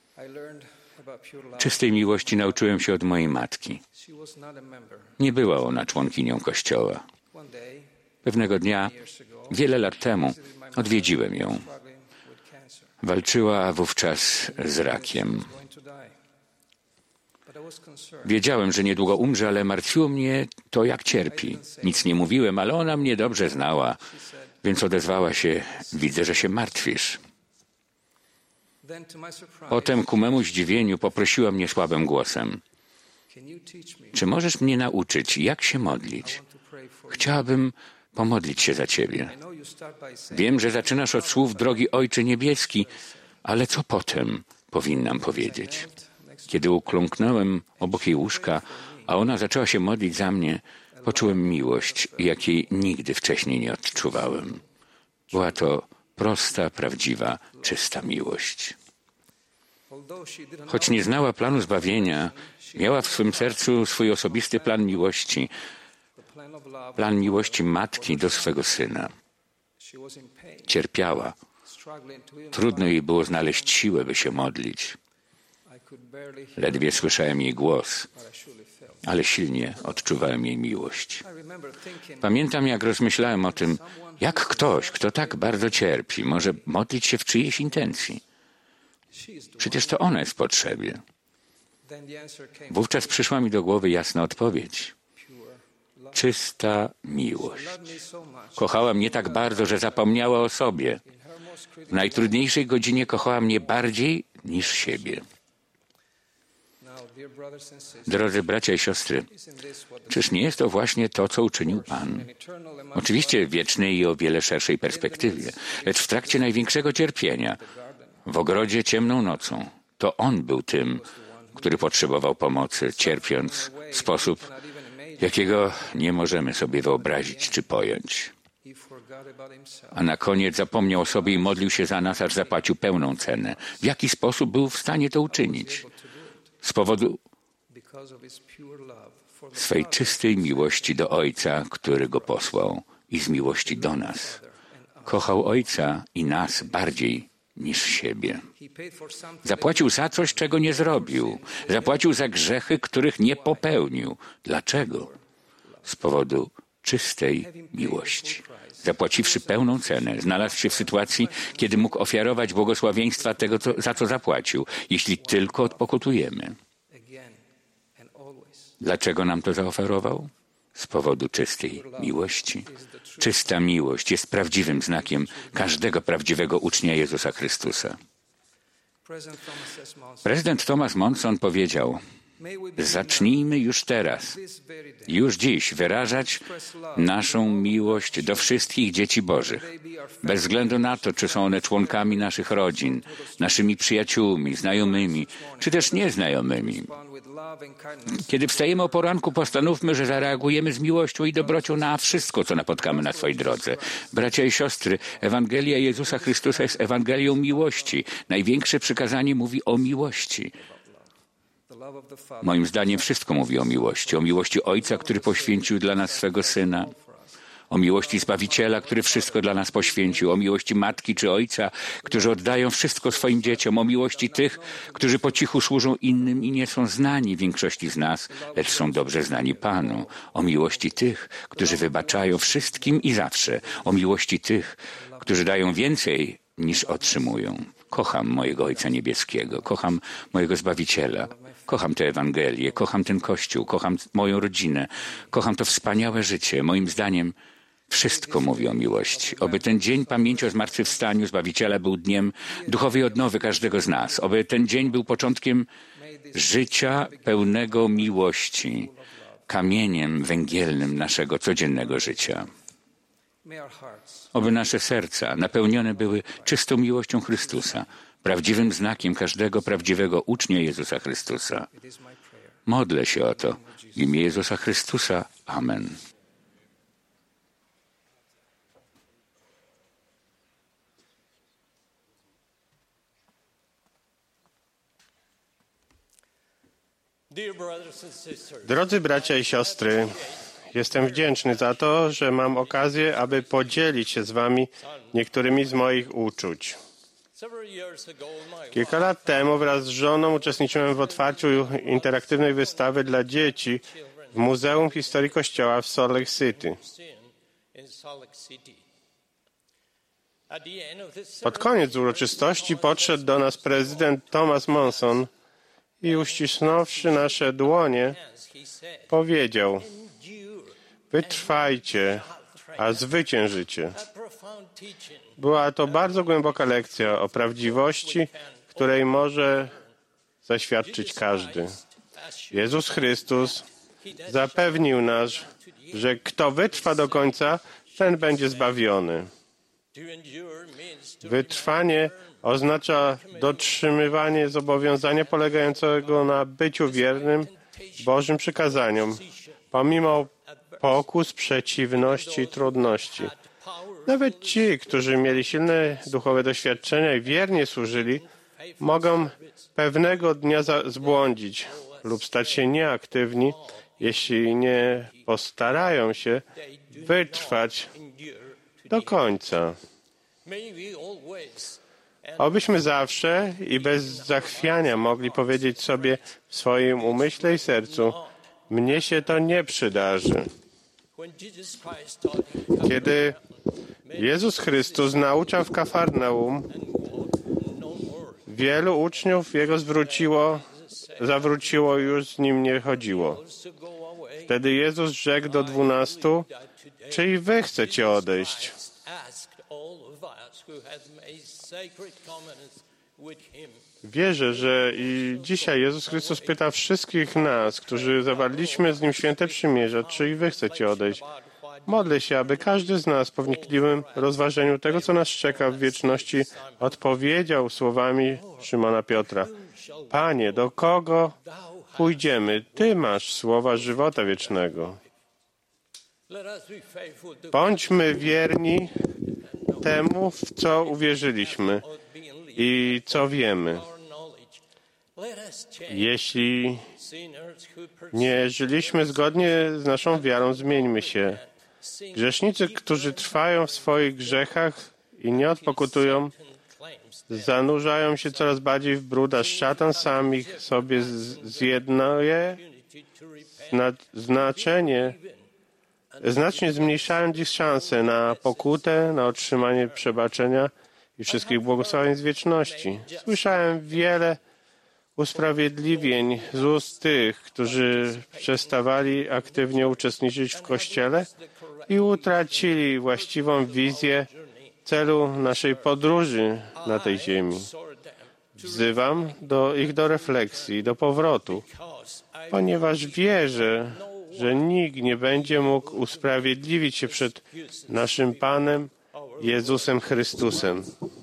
Speaker 4: Czystej miłości nauczyłem się od mojej matki. Nie była ona członkinią Kościoła. Pewnego dnia, wiele lat temu, odwiedziłem ją. Walczyła wówczas z rakiem. Wiedziałem, że niedługo umrze, ale martwiło mnie to, jak cierpi. Nic nie mówiłem, ale ona mnie dobrze znała, więc odezwała się: widzę, że się martwisz. Potem ku memu zdziwieniu poprosiła mnie słabym głosem: czy możesz mnie nauczyć, jak się modlić? Chciałabym pomodlić się za Ciebie. Wiem, że zaczynasz od słów: drogi Ojcze Niebieski, ale co potem powinnam powiedzieć? Kiedy ukląknąłem obok jej łóżka, a ona zaczęła się modlić za mnie, poczułem miłość, jakiej nigdy wcześniej nie odczuwałem. Była to prosta, prawdziwa, czysta miłość. Choć nie znała planu zbawienia, miała w swym sercu swój osobisty plan miłości, plan miłości matki do swego syna. Cierpiała. Trudno jej było znaleźć siłę, by się modlić. Ledwie słyszałem jej głos, ale silnie odczuwałem jej miłość. Pamiętam, jak rozmyślałem o tym, jak ktoś, kto tak bardzo cierpi, może modlić się w czyjejś intencji. Przecież to ona jest w potrzebie. Wówczas przyszła mi do głowy jasna odpowiedź. Czysta miłość. Kochała mnie tak bardzo, że zapomniała o sobie. W najtrudniejszej godzinie kochała mnie bardziej niż siebie. Drodzy bracia i siostry, czyż nie jest to właśnie to, co uczynił Pan? Oczywiście w wiecznej i o wiele szerszej perspektywie, lecz w trakcie największego cierpienia, w ogrodzie ciemną nocą, to On był tym, który potrzebował pomocy, cierpiąc w sposób jakiego nie możemy sobie wyobrazić czy pojąć. A na koniec zapomniał o sobie i modlił się za nas, aż zapłacił pełną cenę. W jaki sposób był w stanie to uczynić? Z powodu swej czystej miłości do Ojca, który Go posłał, i z miłości do nas. Kochał Ojca i nas bardziej niż siebie. Zapłacił za coś, czego nie zrobił. Zapłacił za grzechy, których nie popełnił. Dlaczego? Z powodu czystej miłości. Zapłaciwszy pełną cenę, znalazł się w sytuacji, kiedy mógł ofiarować błogosławieństwa tego, co, za co zapłacił, jeśli tylko odpokutujemy. Dlaczego nam to zaoferował? Z powodu czystej miłości. Czysta miłość jest prawdziwym znakiem każdego prawdziwego ucznia Jezusa Chrystusa. Prezydent Thomas Monson powiedział: zacznijmy już teraz, już dziś wyrażać naszą miłość do wszystkich dzieci Bożych, bez względu na to, czy są one członkami naszych rodzin, naszymi przyjaciółmi, znajomymi, czy też nieznajomymi. Kiedy wstajemy o poranku, postanówmy, że zareagujemy z miłością i dobrocią na wszystko, co napotkamy na swojej drodze. Bracia i siostry, Ewangelia Jezusa Chrystusa jest Ewangelią miłości. Największe przykazanie mówi o miłości. Moim zdaniem wszystko mówi o miłości. O miłości Ojca, który poświęcił dla nas swego Syna. O miłości Zbawiciela, który wszystko dla nas poświęcił. O miłości matki czy ojca, którzy oddają wszystko swoim dzieciom. O miłości tych, którzy po cichu służą innym i nie są znani większości z nas, lecz są dobrze znani Panu. O miłości tych, którzy wybaczają wszystkim i zawsze. O miłości tych, którzy dają więcej niż otrzymują. Kocham mojego Ojca Niebieskiego. Kocham mojego Zbawiciela. Kocham tę Ewangelię. Kocham ten Kościół. Kocham moją rodzinę. Kocham to wspaniałe życie. Moim zdaniem wszystko mówi o miłości. Oby ten dzień pamięci o zmartwychwstaniu Zbawiciela był dniem duchowej odnowy każdego z nas. Oby ten dzień był początkiem życia pełnego miłości, kamieniem węgielnym naszego codziennego życia. Oby nasze serca napełnione były czystą miłością Chrystusa, prawdziwym znakiem każdego prawdziwego ucznia Jezusa Chrystusa. Modlę się o to w imię Jezusa Chrystusa. Amen.
Speaker 1: Drodzy bracia i siostry, jestem wdzięczny za to, że mam okazję, aby podzielić się z wami niektórymi z moich uczuć. Kilka lat temu wraz z żoną uczestniczyłem w otwarciu interaktywnej wystawy dla dzieci w Muzeum Historii Kościoła w Salt Lake City. Pod koniec uroczystości podszedł do nas prezydent Thomas Monson i uścisnąwszy nasze dłonie, powiedział: wytrwajcie, a zwyciężycie. Była to bardzo głęboka lekcja o prawdziwości, której może zaświadczyć każdy. Jezus Chrystus zapewnił nas, że kto wytrwa do końca, ten będzie zbawiony. Wytrwanie oznacza dotrzymywanie zobowiązania polegającego na byciu wiernym Bożym przykazaniom, pomimo pokus, przeciwności i trudności. Nawet ci, którzy mieli silne duchowe doświadczenia i wiernie służyli, mogą pewnego dnia zbłądzić lub stać się nieaktywni, jeśli nie postarają się wytrwać do końca. Obyśmy zawsze i bez zachwiania mogli powiedzieć sobie w swoim umyśle i sercu: mnie się to nie przydarzy. Kiedy Jezus Chrystus nauczał w Kafarnaum, wielu uczniów Jego zwróciło, zawróciło i już z Nim nie chodziło. Wtedy Jezus rzekł do dwunastu: czy i wy chcecie odejść? Wierzę, że i dzisiaj Jezus Chrystus pyta wszystkich nas, którzy zawarliśmy z Nim święte przymierza, czy i wy chcecie odejść. Modlę się, aby każdy z nas po wnikliwym rozważeniu tego, co nas czeka w wieczności, odpowiedział słowami Szymona Piotra: Panie, do kogo pójdziemy? Ty masz słowa żywota wiecznego. Bądźmy wierni temu, w co uwierzyliśmy i co wiemy. Jeśli nie żyliśmy zgodnie z naszą wiarą, zmieńmy się. Grzesznicy, którzy trwają w swoich grzechach i nie odpokutują, zanurzają się coraz bardziej w brud, a szatan sam ich sobie zjednuje. Znaczenie, znacznie zmniejszając ich szanse na pokutę, na otrzymanie przebaczenia i wszystkich błogosławieństw wieczności. Słyszałem wiele usprawiedliwień z ust tych, którzy przestawali aktywnie uczestniczyć w Kościele i utracili właściwą wizję celu naszej podróży na tej ziemi. Wzywam do ich do refleksji, do powrotu, ponieważ wierzę, że nikt nie będzie mógł usprawiedliwić się przed naszym Panem Jezusem Chrystusem.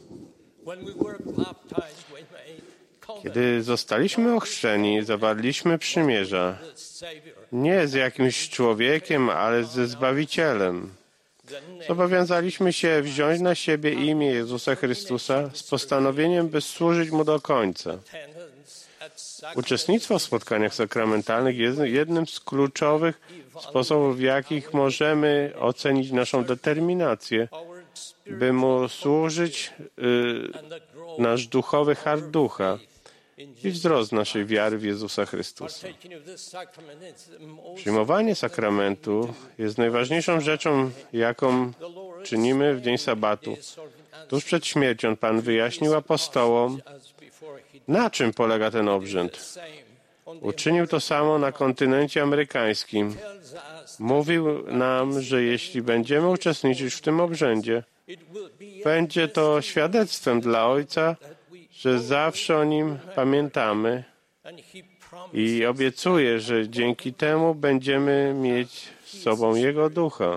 Speaker 1: Kiedy zostaliśmy ochrzczeni, zawarliśmy przymierza nie z jakimś człowiekiem, ale ze Zbawicielem. Zobowiązaliśmy się wziąć na siebie imię Jezusa Chrystusa z postanowieniem, by służyć Mu do końca. Uczestnictwo w spotkaniach sakramentalnych jest jednym z kluczowych sposobów, w jakich możemy ocenić naszą determinację, by Mu służyć, y, nasz duchowy hart ducha i wzrost naszej wiary w Jezusa Chrystusa. Przyjmowanie sakramentu jest najważniejszą rzeczą, jaką czynimy w dzień sabatu. Tuż przed śmiercią Pan wyjaśnił apostołom, na czym polega ten obrzęd. Uczynił to samo na kontynencie amerykańskim. Mówił nam, że jeśli będziemy uczestniczyć w tym obrzędzie, będzie to świadectwem dla Ojca, że zawsze o Nim pamiętamy i obiecuje, że dzięki temu będziemy mieć z sobą Jego Ducha.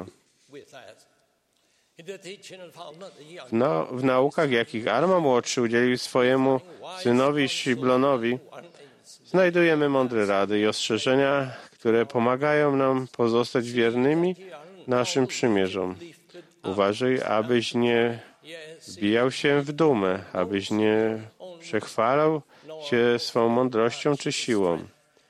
Speaker 1: W, na, w naukach, jakich Arma Młodszy udzielił swojemu synowi Shiblonowi, znajdujemy mądre rady i ostrzeżenia, które pomagają nam pozostać wiernymi naszym przymierzom. Uważaj, abyś nie wbijał się w dumę, abyś nie przechwalał się swą mądrością czy siłą.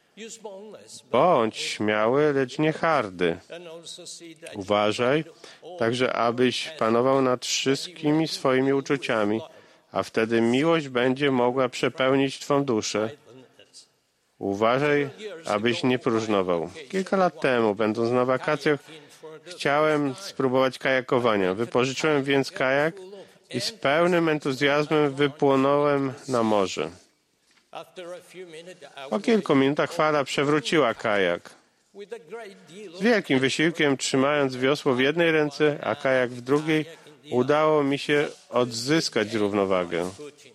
Speaker 1: Bądź śmiały, lecz nie hardy. Uważaj, także abyś panował nad wszystkimi swoimi uczuciami, a wtedy miłość będzie mogła przepełnić twą duszę. Uważaj, abyś nie próżnował. Kilka lat temu, będąc na wakacjach, chciałem spróbować kajakowania. Wypożyczyłem więc kajak i z pełnym entuzjazmem wypłynąłem na morze. Po kilku minutach fala przewróciła kajak. Z wielkim wysiłkiem, trzymając wiosło w jednej ręce, a kajak w drugiej, udało mi się odzyskać równowagę.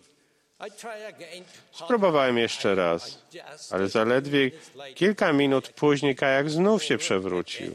Speaker 1: Spróbowałem jeszcze raz, ale zaledwie kilka minut później kajak znów się przewrócił.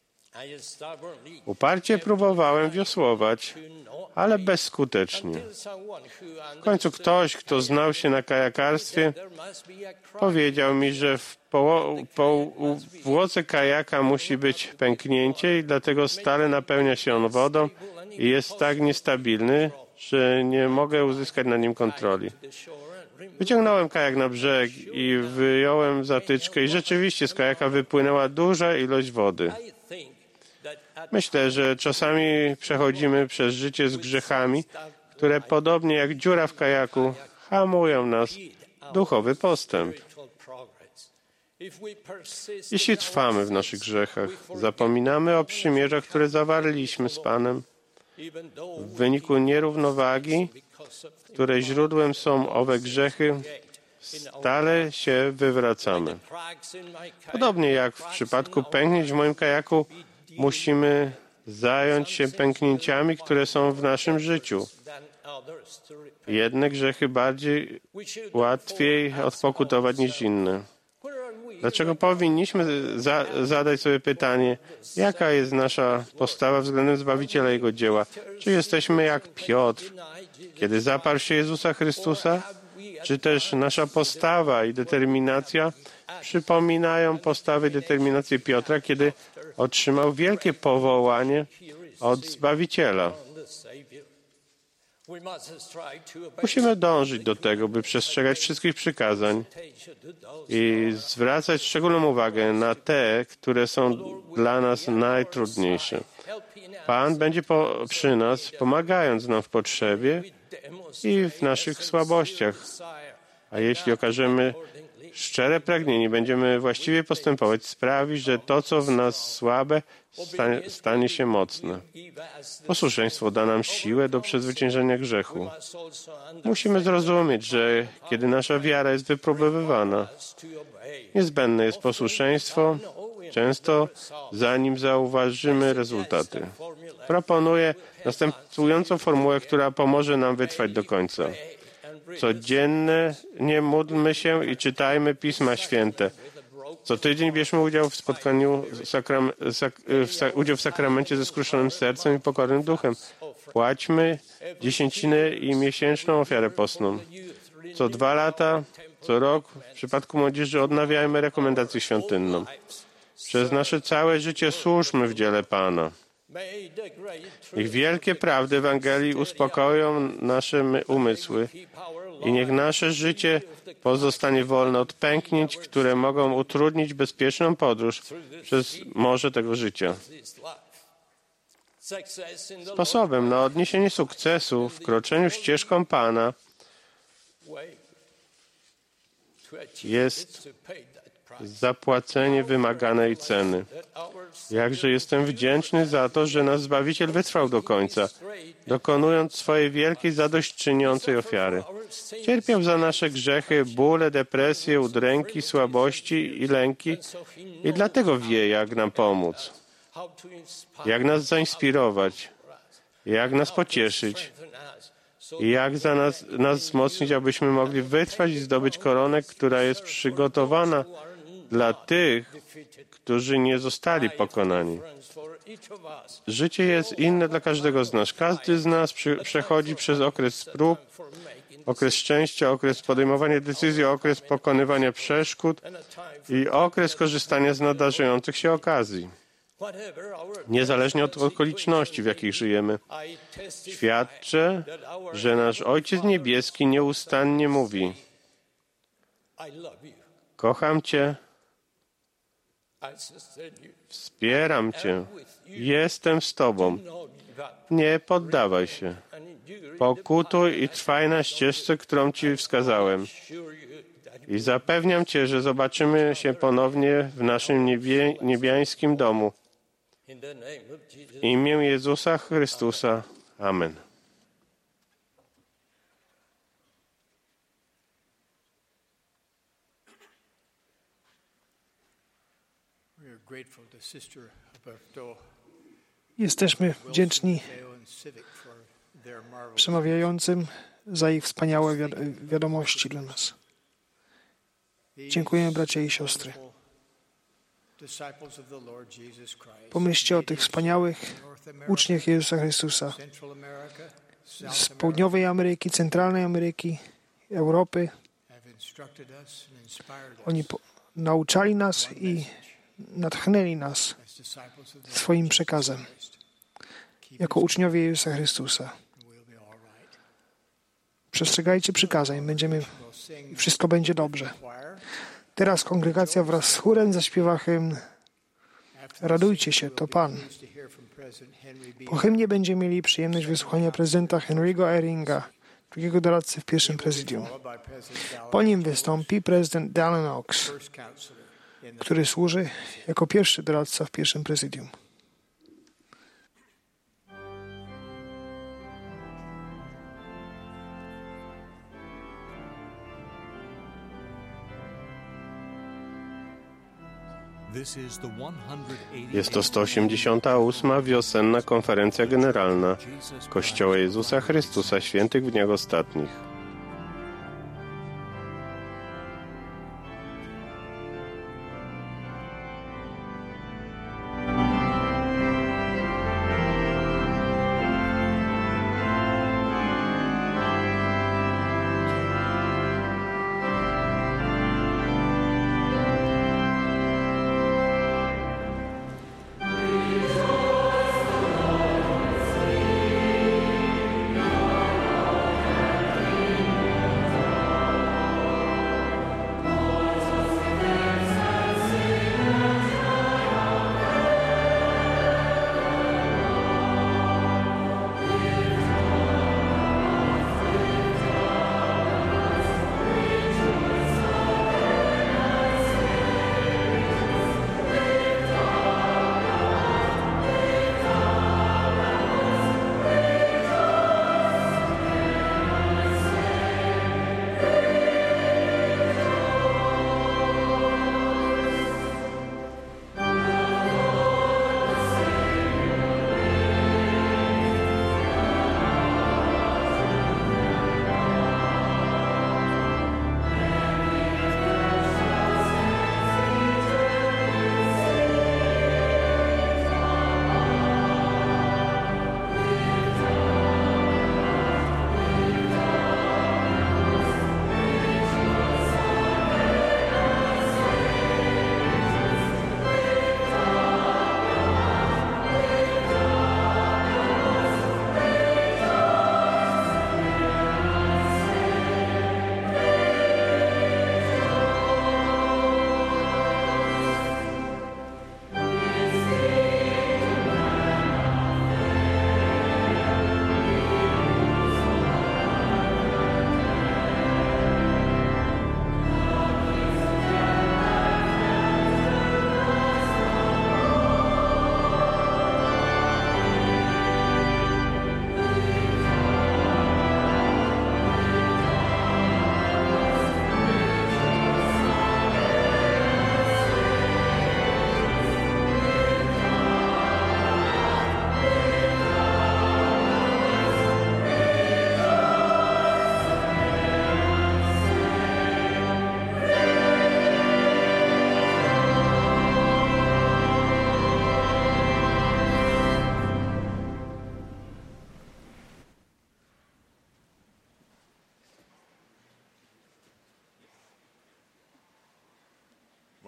Speaker 1: Uparcie próbowałem wiosłować, ale bezskutecznie. W końcu ktoś, kto znał się na kajakarstwie, powiedział mi, że w powłoce kajaka musi być pęknięcie i dlatego stale napełnia się on wodą i jest tak niestabilny, że nie mogę uzyskać na nim kontroli. Wyciągnąłem kajak na brzeg i wyjąłem zatyczkę i rzeczywiście z kajaka wypłynęła duża ilość wody. Myślę, że czasami przechodzimy przez życie z grzechami, które podobnie jak dziura w kajaku hamują nas duchowy postęp. Jeśli trwamy w naszych grzechach, zapominamy o przymierzach, które zawarliśmy z Panem. W wyniku nierównowagi, której źródłem są owe grzechy, stale się wywracamy. Podobnie jak w przypadku pęknięć w moim kajaku, musimy zająć się pęknięciami, które są w naszym życiu. Jedne grzechy bardziej łatwiej odpokutować niż inne. Dlaczego powinniśmy za, zadać sobie pytanie, jaka jest nasza postawa względem Zbawiciela Jego dzieła? Czy jesteśmy jak Piotr, kiedy zaparł się Jezusa Chrystusa? Czy też nasza postawa i determinacja przypominają postawę i determinację Piotra, kiedy otrzymał wielkie powołanie od Zbawiciela. Musimy dążyć do tego, by przestrzegać wszystkich przykazań i zwracać szczególną uwagę na te, które są dla nas najtrudniejsze. Pan będzie po, przy nas, pomagając nam w potrzebie i w naszych słabościach. A jeśli okażemy szczere pragnienie, będziemy właściwie postępować, sprawi, że to, co w nas słabe, stanie, stanie się mocne. Posłuszeństwo da nam siłę do przezwyciężenia grzechu. Musimy zrozumieć, że kiedy nasza wiara jest wypróbowywana, niezbędne jest posłuszeństwo, często zanim zauważymy rezultaty. Proponuję następującą formułę, która pomoże nam wytrwać do końca. Codziennie nie módlmy się i czytajmy Pisma Święte. Co tydzień bierzmy udział w spotkaniu, sakram, sak, w, udział w sakramencie ze skruszonym sercem i pokornym duchem. Płaćmy dziesięciny i miesięczną ofiarę postną. Co dwa lata, co rok, w przypadku młodzieży odnawiajmy rekomendację świątynną. Przez nasze całe życie służmy w dziele Pana. Niech wielkie prawdy Ewangelii uspokoją nasze umysły i niech nasze życie pozostanie wolne od pęknięć, które mogą utrudnić bezpieczną podróż przez morze tego życia. Sposobem na odniesienie sukcesu w kroczeniu ścieżką Pana jest zapłacenie wymaganej ceny. Jakże jestem wdzięczny za to, że nasz Zbawiciel wytrwał do końca, dokonując swojej wielkiej zadośćczyniącej ofiary. Cierpiał za nasze grzechy, bóle, depresje, udręki, słabości i lęki i dlatego wie, jak nam pomóc, jak nas zainspirować, jak nas pocieszyć i jak za nas, nas wzmocnić, abyśmy mogli wytrwać i zdobyć koronę, która jest przygotowana dla tych, którzy nie zostali pokonani. Życie jest inne dla każdego z nas. Każdy z nas przy, przechodzi przez okres prób, okres szczęścia, okres podejmowania decyzji, okres pokonywania przeszkód i okres korzystania z nadarzających się okazji. Niezależnie od okoliczności, w jakich żyjemy, świadczę, że nasz Ojciec Niebieski nieustannie mówi: kocham Cię, wspieram Cię, jestem z Tobą. Nie poddawaj się. Pokutuj i trwaj na ścieżce, którą Ci wskazałem. I zapewniam Cię, że zobaczymy się ponownie w naszym niebie, niebiańskim domu. W imię Jezusa Chrystusa. Amen.
Speaker 3: Jesteśmy wdzięczni przemawiającym za ich wspaniałe wiad- wiadomości dla nas. Dziękujemy, bracia i siostry. Pomyślcie o tych wspaniałych uczniach Jezusa Chrystusa z południowej Ameryki, centralnej Ameryki, Europy. Oni po- nauczali nas i natchnęli nas swoim przekazem jako uczniowie Jezusa Chrystusa. Przestrzegajcie przykazań, będziemy, wszystko będzie dobrze. Teraz kongregacja wraz z chórem zaśpiewa hymn Radujcie się, to Pan. Po hymnie będziemy mieli przyjemność wysłuchania prezydenta Henry'ego Eyringa, drugiego doradcy w pierwszym prezydium. Po nim wystąpi prezydent Dallin Oaks, który służy jako pierwszy doradca w pierwszym prezydium.
Speaker 1: Jest to sto osiemdziesiąta ósma wiosenna konferencja generalna Kościoła Jezusa Chrystusa Świętych w Dniach Ostatnich.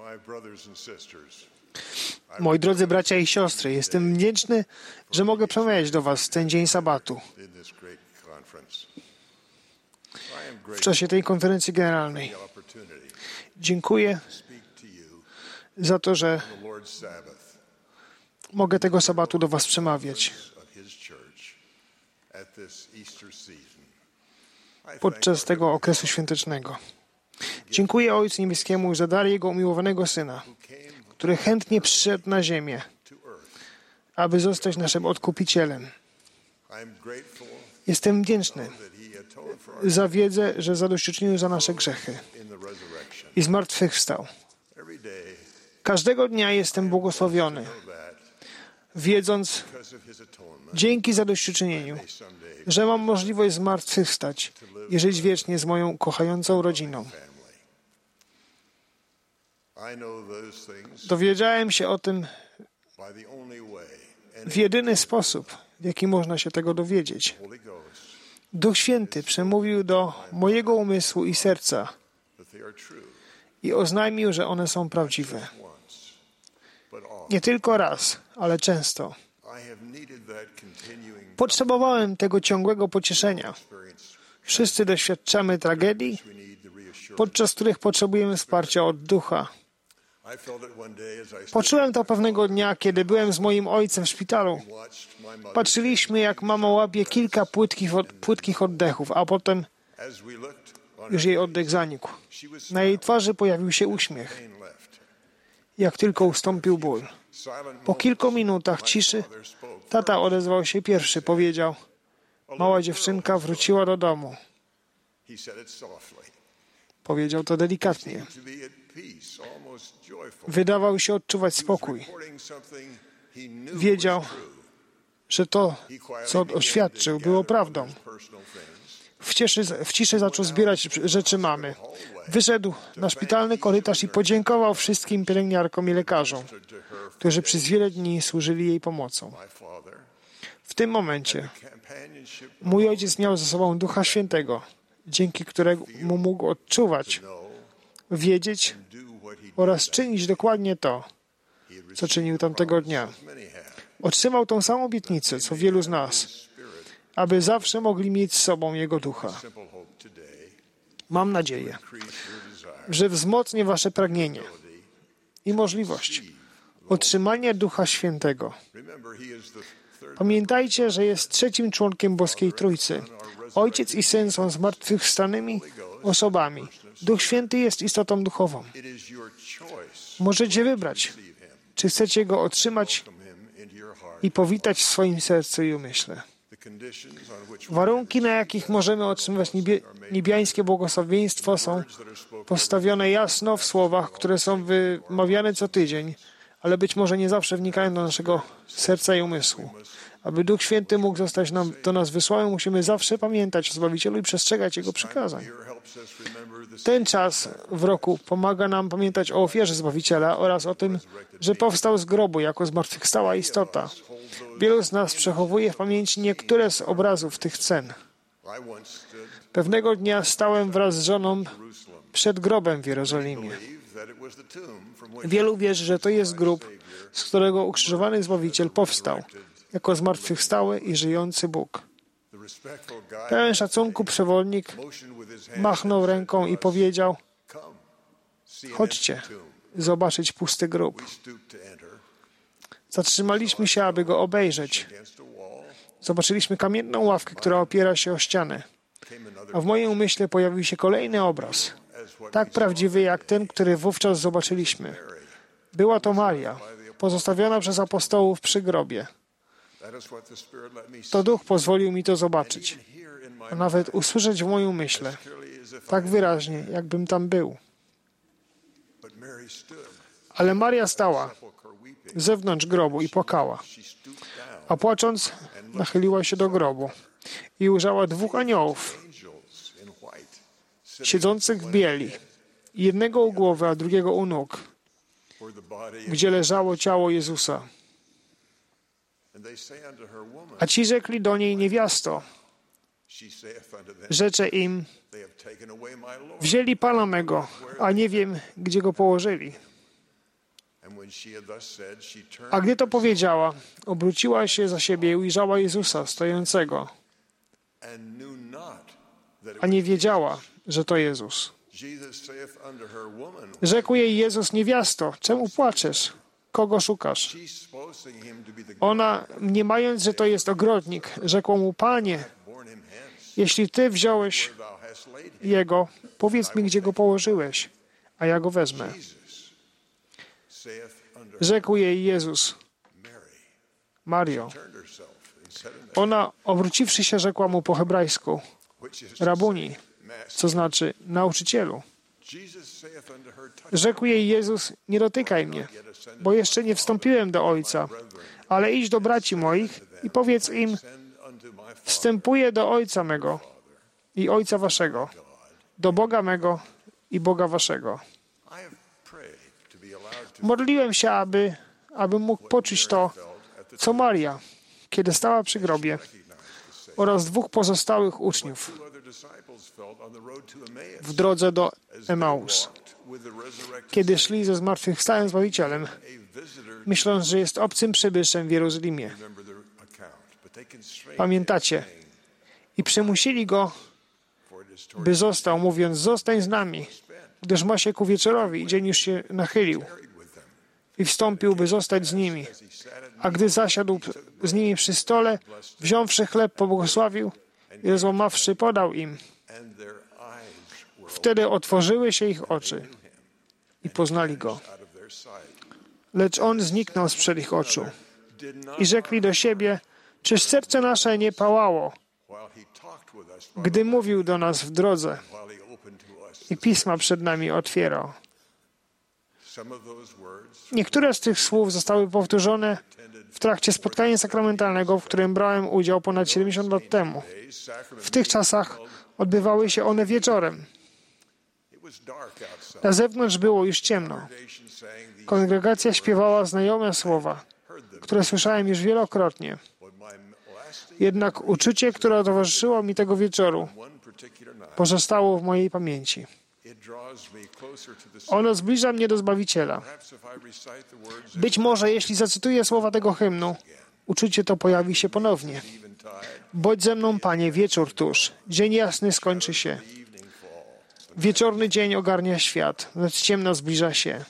Speaker 3: Moi drodzy bracia i siostry, jestem wdzięczny, że mogę przemawiać do was w ten dzień sabatu, w czasie tej konferencji generalnej. Dziękuję za to, że mogę tego sabatu do was przemawiać podczas tego okresu świątecznego. Dziękuję Ojcu Niebieskiemu za dar Jego umiłowanego Syna, który chętnie przyszedł na ziemię, aby zostać naszym Odkupicielem. Jestem wdzięczny za wiedzę, że zadośćuczynił za nasze grzechy i zmartwychwstał. Każdego dnia jestem błogosławiony, wiedząc dzięki zadośćuczynieniu, że mam możliwość zmartwychwstać i żyć wiecznie z moją kochającą rodziną. Dowiedziałem się o tym w jedyny sposób, w jaki można się tego dowiedzieć. Duch Święty przemówił do mojego umysłu i serca i oznajmił, że one są prawdziwe. Nie tylko raz, ale często. Potrzebowałem tego ciągłego pocieszenia. Wszyscy doświadczamy tragedii, podczas których potrzebujemy wsparcia od Ducha. Poczułem to pewnego dnia, kiedy byłem z moim ojcem w szpitalu. Patrzyliśmy, jak mama łapie kilka płytkich, od, płytkich oddechów, a potem już jej oddech zanikł. Na jej twarzy pojawił się uśmiech, jak tylko ustąpił ból. Po kilku minutach ciszy tata odezwał się pierwszy. Powiedział: mała dziewczynka wróciła do domu. Powiedział to delikatnie. Wydawał się odczuwać spokój. Wiedział, że to, co oświadczył, było prawdą. W ciszy, w ciszy zaczął zbierać rzeczy mamy. Wyszedł na szpitalny korytarz i podziękował wszystkim pielęgniarkom i lekarzom, którzy przez wiele dni służyli jej pomocą. W tym momencie mój ojciec miał ze sobą Ducha Świętego, dzięki któremu mógł odczuwać, wiedzieć oraz czynić dokładnie to, co czynił tamtego dnia. Otrzymał tą samą obietnicę, co wielu z nas, aby zawsze mogli mieć z sobą Jego Ducha. Mam nadzieję, że wzmocnię wasze pragnienie i możliwość otrzymania Ducha Świętego. Pamiętajcie, że jest trzecim członkiem Boskiej Trójcy. Ojciec i Syn są zmartwychwstanymi osobami. Duch Święty jest istotą duchową. Możecie wybrać, czy chcecie Go otrzymać i powitać w swoim sercu i umyśle. Warunki, na jakich możemy otrzymywać niebie, niebiańskie błogosławieństwo, są postawione jasno w słowach, które są wymawiane co tydzień, ale być może nie zawsze wnikają do naszego serca i umysłu. Aby Duch Święty mógł zostać nam, do nas wysłany, musimy zawsze pamiętać o Zbawicielu i przestrzegać Jego przykazań. Ten czas w roku pomaga nam pamiętać o ofierze Zbawiciela oraz o tym, że powstał z grobu jako zmartwychwstała istota. Wielu z nas przechowuje w pamięci niektóre z obrazów tych scen. Pewnego dnia stałem wraz z żoną przed grobem w Jerozolimie. Wielu wierzy, że to jest grób, z którego ukrzyżowany Zbawiciel powstał jako zmartwychwstały i żyjący Bóg. Pełen szacunku przewodnik machnął ręką i powiedział: chodźcie zobaczyć pusty grób. Zatrzymaliśmy się, aby go obejrzeć. Zobaczyliśmy kamienną ławkę, która opiera się o ścianę. A w moim umyśle pojawił się kolejny obraz, tak prawdziwy jak ten, który wówczas zobaczyliśmy. Była to Maria, pozostawiona przez apostołów przy grobie. To Duch pozwolił mi to zobaczyć, a nawet usłyszeć w moim umyśle, tak wyraźnie, jakbym tam był. Ale Maria stała zewnątrz grobu i płakała, a płacząc nachyliła się do grobu i ujrzała dwóch aniołów siedzących w bieli, jednego u głowy, a drugiego u nóg, gdzie leżało ciało Jezusa. A ci rzekli do niej: niewiasto, rzecze im, wzięli Pana mego, a nie wiem, gdzie go położyli. A gdy to powiedziała, obróciła się za siebie i ujrzała Jezusa stojącego, a nie wiedziała, że to Jezus. Rzekł jej Jezus: niewiasto, czemu płaczesz? Kogo szukasz? Ona, mniemając, że to jest ogrodnik, rzekła mu: Panie, jeśli Ty wziąłeś Jego, powiedz mi, gdzie Go położyłeś, a ja Go wezmę. Rzekł jej Jezus: Mario. Ona, obróciwszy się, rzekła mu po hebrajsku: Rabuni, co znaczy nauczycielu. Rzekł jej Jezus: nie dotykaj mnie, bo jeszcze nie wstąpiłem do Ojca, ale idź do braci moich i powiedz im: wstępuję do Ojca mego i Ojca waszego, do Boga mego i Boga waszego. Modliłem się, aby, aby mógł poczuć to, co Maria, kiedy stała przy grobie, oraz dwóch pozostałych uczniów w drodze do Emaus, kiedy szli ze zmartwychwstałym Zbawicielem, myśląc, że jest obcym przybyszem w Jerozolimie. Pamiętacie? I przymusili go, by został, mówiąc: zostań z nami, gdyż ma się ku wieczorowi i dzień już się nachylił. I wstąpił, by zostać z nimi. A gdy zasiadł z nimi przy stole, wziąwszy chleb, pobłogosławił i rozłamawszy, podał im. Wtedy otworzyły się ich oczy i poznali Go. Lecz On zniknął sprzed ich oczu. I rzekli do siebie: czyż serce nasze nie pałało, gdy mówił do nas w drodze i pisma przed nami otwierał? Niektóre z tych słów zostały powtórzone w trakcie spotkania sakramentalnego, w którym brałem udział ponad siedemdziesiąt lat temu. W tych czasach odbywały się one wieczorem. Na zewnątrz było już ciemno. Kongregacja śpiewała znajome słowa, które słyszałem już wielokrotnie. Jednak uczucie, które towarzyszyło mi tego wieczoru, pozostało w mojej pamięci. Ono zbliża mnie do Zbawiciela. Być może, jeśli zacytuję słowa tego hymnu, uczucie to pojawi się ponownie. Bądź ze mną, Panie, wieczór tuż, dzień jasny skończy się. Wieczorny dzień ogarnia świat, lecz ciemno zbliża się.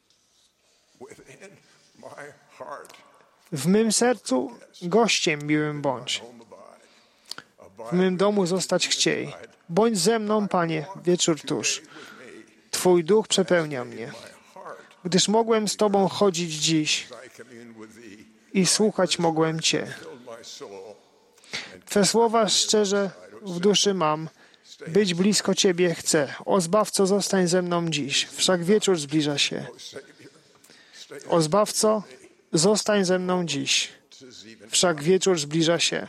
Speaker 3: W mym sercu gościem miłym bądź. W mym domu zostać chciej. Bądź ze mną, Panie, wieczór tuż. Twój duch przepełnia mnie. Gdyż mogłem z Tobą chodzić dziś i słuchać mogłem Cię. Twe słowa szczerze w duszy mam. Być blisko Ciebie chcę. O Zbawco, zostań ze mną dziś. Wszak wieczór zbliża się. O Zbawco, zostań ze mną dziś. Wszak wieczór zbliża się.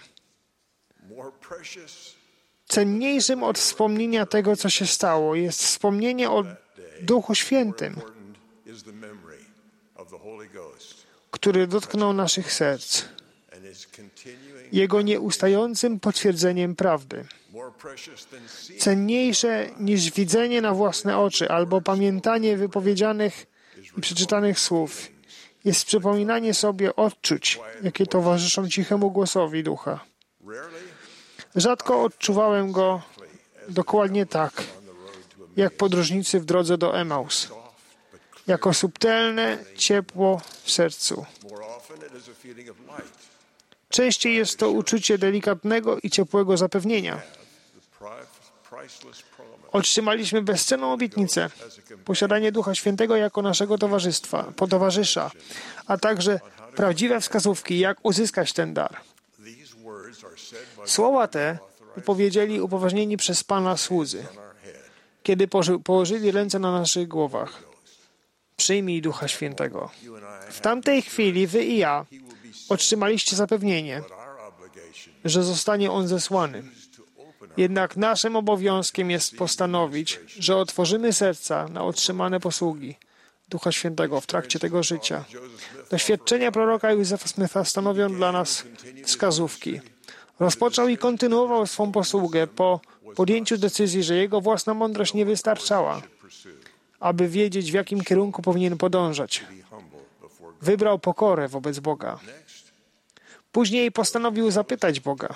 Speaker 3: Cenniejszym od wspomnienia tego, co się stało, jest wspomnienie o Duchu Świętym, który dotknął naszych serc. Jego nieustającym potwierdzeniem prawdy. Cenniejsze niż widzenie na własne oczy albo pamiętanie wypowiedzianych i przeczytanych słów jest przypominanie sobie odczuć, jakie towarzyszą cichemu głosowi Ducha. Rzadko odczuwałem go dokładnie tak, jak podróżnicy w drodze do Emaus, jako subtelne ciepło w sercu. Częściej jest to uczucie delikatnego i ciepłego zapewnienia. Otrzymaliśmy bezcenną obietnicę, posiadanie Ducha Świętego jako naszego towarzystwa, potowarzysza, a także prawdziwe wskazówki, jak uzyskać ten dar. Słowa te wypowiedzieli upoważnieni przez Pana słudzy, kiedy położyli ręce na naszych głowach. Przyjmij Ducha Świętego. W tamtej chwili wy i ja otrzymaliście zapewnienie, że zostanie On zesłany. Jednak naszym obowiązkiem jest postanowić, że otworzymy serca na otrzymane posługi Ducha Świętego w trakcie tego życia. Doświadczenia proroka Józefa Smitha stanowią dla nas wskazówki. Rozpoczął i kontynuował swą posługę po podjęciu decyzji, że jego własna mądrość nie wystarczała, aby wiedzieć, w jakim kierunku powinien podążać. Wybrał pokorę wobec Boga. Później postanowił zapytać Boga.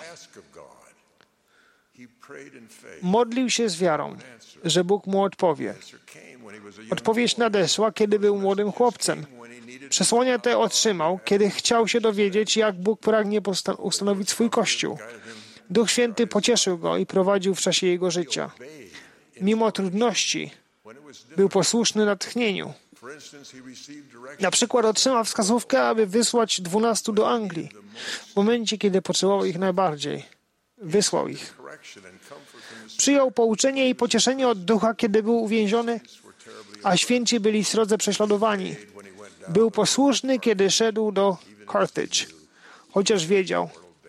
Speaker 3: Modlił się z wiarą, że Bóg mu odpowie. Odpowiedź nadeszła, kiedy był młodym chłopcem. Przesłania te otrzymał, kiedy chciał się dowiedzieć, jak Bóg pragnie ustanowić swój Kościół. Duch Święty pocieszył go i prowadził w czasie jego życia. Mimo trudności był posłuszny natchnieniu. Na przykład otrzymał wskazówkę, aby wysłać dwunastu do Anglii. W momencie, kiedy potrzebował ich najbardziej, wysłał ich. Przyjął pouczenie i pocieszenie od Ducha, kiedy był uwięziony, a święci byli srodze prześladowani. Był posłuszny, kiedy szedł do Carthage, chociaż wiedział,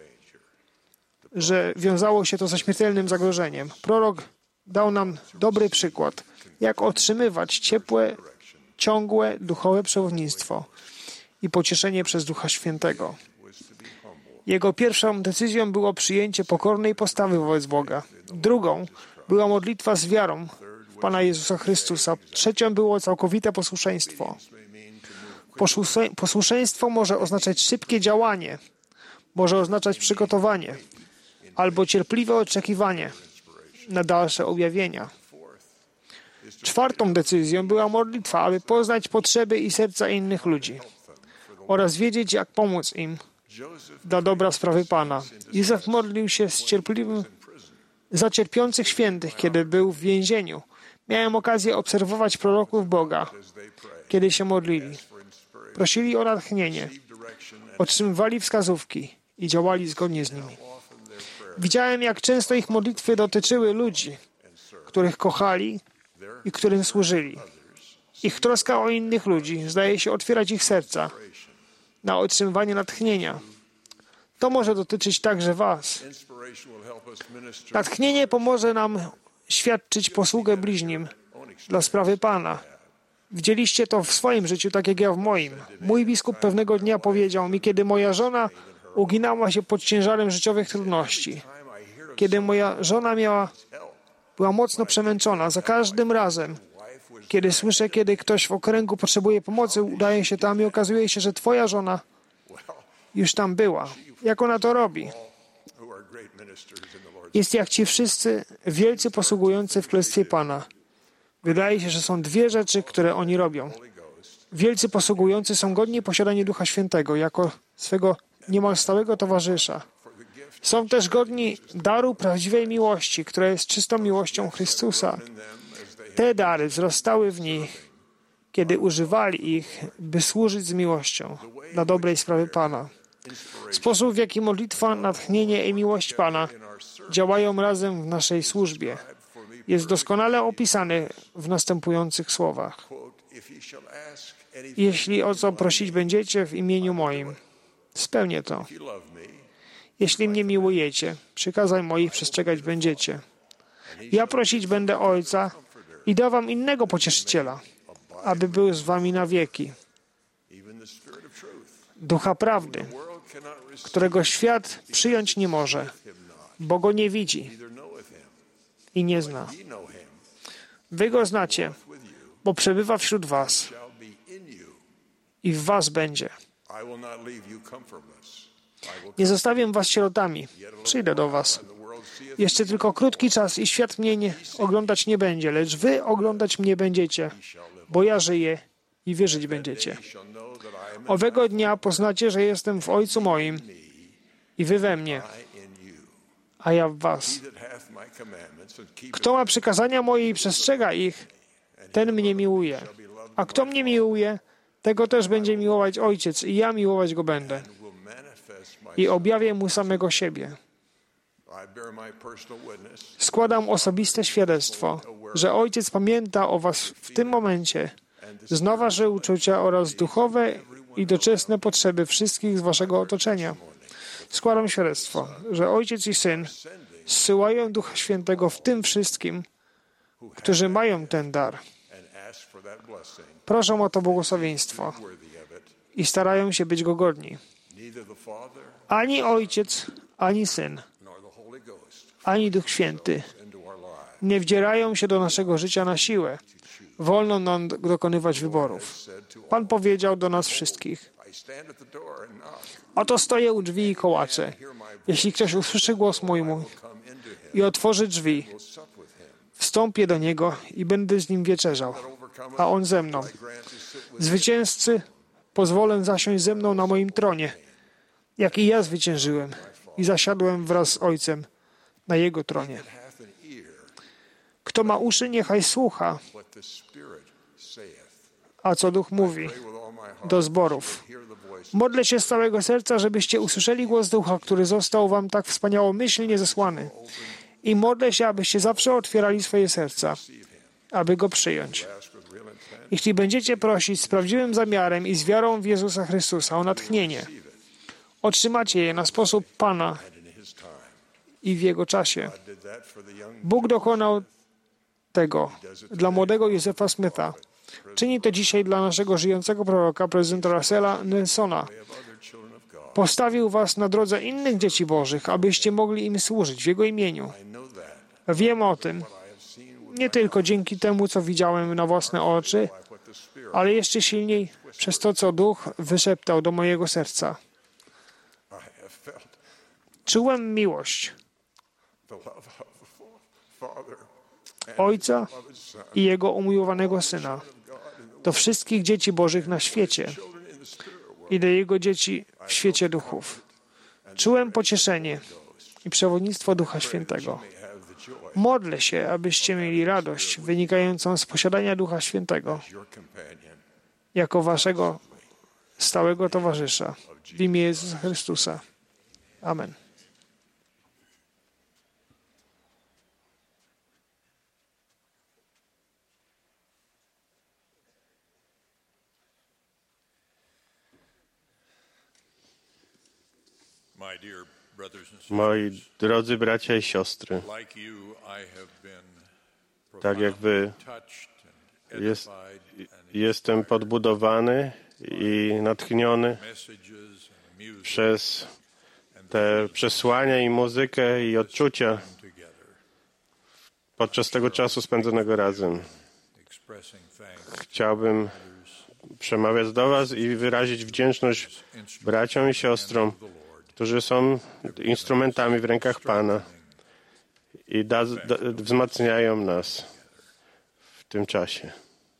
Speaker 3: że wiązało się to ze śmiertelnym zagrożeniem. Prorok dał nam dobry przykład, jak otrzymywać ciepłe, ciągłe, duchowe przewodnictwo i pocieszenie przez Ducha Świętego. Jego pierwszą decyzją było przyjęcie pokornej postawy wobec Boga. Drugą była modlitwa z wiarą w Pana Jezusa Chrystusa. Trzecią było całkowite posłuszeństwo. Posłuszeństwo może oznaczać szybkie działanie, może oznaczać przygotowanie albo cierpliwe oczekiwanie na dalsze objawienia. Czwartą decyzją była modlitwa, aby poznać potrzeby i serca innych ludzi oraz wiedzieć, jak pomóc im dla dobra sprawy Pana. Józef modlił się z cierpliwym za cierpiących świętych, kiedy był w więzieniu. Miałem okazję obserwować proroków Boga, kiedy się modlili. Prosili o natchnienie, otrzymywali wskazówki i działali zgodnie z nimi. Widziałem, jak często ich modlitwy dotyczyły ludzi, których kochali i którym służyli. Ich troska o innych ludzi zdaje się otwierać ich serca na otrzymywanie natchnienia. To może dotyczyć także was. Natchnienie pomoże nam świadczyć posługę bliźnim dla sprawy Pana. Widzieliście to w swoim życiu, tak jak ja w moim. Mój biskup pewnego dnia powiedział mi, kiedy moja żona uginała się pod ciężarem życiowych trudności. Kiedy moja żona miała, była mocno przemęczona, za każdym razem, kiedy słyszę, kiedy ktoś w okręgu potrzebuje pomocy, udaje się tam i okazuje się, że twoja żona już tam była. Jak ona to robi? Jest jak ci wszyscy wielcy posługujący w Królestwie Pana. Wydaje się, że są dwie rzeczy, które oni robią. Wielcy posługujący są godni posiadania Ducha Świętego jako swego niemal stałego towarzysza. Są też godni daru prawdziwej miłości, która jest czystą miłością Chrystusa. Te dary wzrastały w nich, kiedy używali ich, by służyć z miłością dla dobrej sprawy Pana. Sposób, w jaki modlitwa, natchnienie i miłość Pana działają razem w naszej służbie, jest doskonale opisany w następujących słowach. Jeśli o co prosić będziecie w imieniu moim, spełnię to. Jeśli mnie miłujecie, przykazań moich przestrzegać będziecie. Ja prosić będę Ojca i da wam innego pocieszyciela, aby był z wami na wieki. Ducha prawdy, którego świat przyjąć nie może, bo go nie widzi i nie zna. Wy go znacie, bo przebywa wśród was i w was będzie. Nie zostawię was sierotami. Przyjdę do was. Jeszcze tylko krótki czas i świat mnie nie, oglądać nie będzie, lecz wy oglądać mnie będziecie, bo ja żyję i wy żyć będziecie. Owego dnia poznacie, że jestem w Ojcu moim i wy we mnie, a ja w was. Kto ma przykazania moje i przestrzega ich, ten mnie miłuje. A kto mnie miłuje, tego też będzie miłować Ojciec i ja miłować go będę. I objawię mu samego siebie. Składam osobiste świadectwo, że Ojciec pamięta o was w tym momencie, zna wasze uczucia oraz duchowe i doczesne potrzeby wszystkich z waszego otoczenia. Składam świadectwo, że Ojciec i Syn zsyłają Ducha Świętego w tym wszystkim, którzy mają ten dar. Proszą o to błogosławieństwo i starają się być go godni. Ani Ojciec, ani Syn, ani Duch Święty nie wdzierają się do naszego życia na siłę. Wolno nam dokonywać wyborów. Pan powiedział do nas wszystkich: oto stoję u drzwi i kołaczę. Jeśli ktoś usłyszy głos mój, mój i otworzy drzwi, wstąpię do niego i będę z nim wieczerzał, a on ze mną. Zwycięzcy pozwolę zasiąść ze mną na moim tronie, jak i ja zwyciężyłem i zasiadłem wraz z Ojcem na Jego tronie. Kto ma uszy, niechaj słucha, a co Duch mówi do zborów. Modlę się z całego serca, żebyście usłyszeli głos Ducha, który został wam tak wspaniałomyślnie zesłany. I modlę się, abyście zawsze otwierali swoje serca, aby Go przyjąć. Jeśli będziecie prosić z prawdziwym zamiarem i z wiarą w Jezusa Chrystusa o natchnienie, otrzymacie je na sposób Pana i w Jego czasie. Bóg dokonał tego dla młodego Józefa Smitha. Czyni to dzisiaj dla naszego żyjącego proroka, prezydenta Russella Nelsona. Postawił was na drodze innych dzieci Bożych, abyście mogli im służyć w Jego imieniu. Wiem o tym, nie tylko dzięki temu, co widziałem na własne oczy, ale jeszcze silniej przez to, co Duch wyszeptał do mojego serca. Czułem miłość Ojca i Jego umiłowanego Syna do wszystkich dzieci Bożych na świecie i do Jego dzieci w świecie duchów. Czułem pocieszenie i przewodnictwo Ducha Świętego. Modlę się, abyście mieli radość wynikającą z posiadania Ducha Świętego jako waszego stałego towarzysza w imię Jezusa Chrystusa. Amen.
Speaker 1: Moi drodzy bracia i siostry, tak jak wy, jest, jestem podbudowany i natchniony przez te przesłania i muzykę i odczucia podczas tego czasu spędzonego razem. Chciałbym przemawiać do was i wyrazić wdzięczność braciom i siostrom, którzy są instrumentami w rękach Pana i da, da, wzmacniają nas w tym czasie.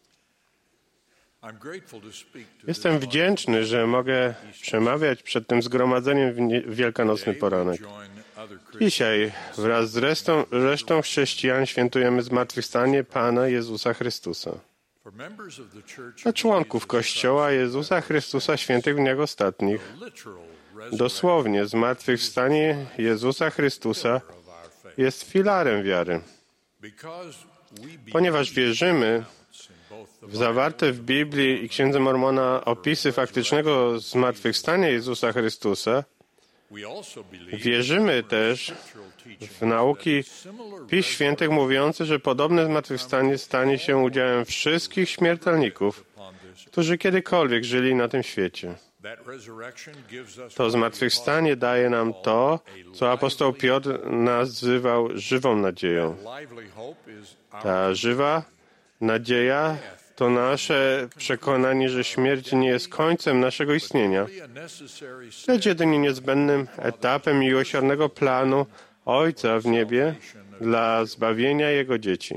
Speaker 1: Jestem wdzięczny, że mogę przemawiać przed tym zgromadzeniem w, nie, w wielkanocny poranek. Dzisiaj wraz z resztą, resztą chrześcijan świętujemy zmartwychwstanie Pana Jezusa Chrystusa. Dla członków Kościoła Jezusa Chrystusa świętych w dniach ostatnich, dosłownie zmartwychwstanie Jezusa Chrystusa jest filarem wiary. Ponieważ wierzymy w zawarte w Biblii i Księdze Mormona opisy faktycznego zmartwychwstania Jezusa Chrystusa, wierzymy też w nauki Pism Świętych mówiące, że podobne zmartwychwstanie stanie się udziałem wszystkich śmiertelników, którzy kiedykolwiek żyli na tym świecie. To zmartwychwstanie daje nam to, co apostoł Piotr nazywał żywą nadzieją. Ta żywa nadzieja to nasze przekonanie, że śmierć nie jest końcem naszego istnienia, lecz jedynie niezbędnym etapem miłosiernego planu Ojca w niebie dla zbawienia Jego dzieci.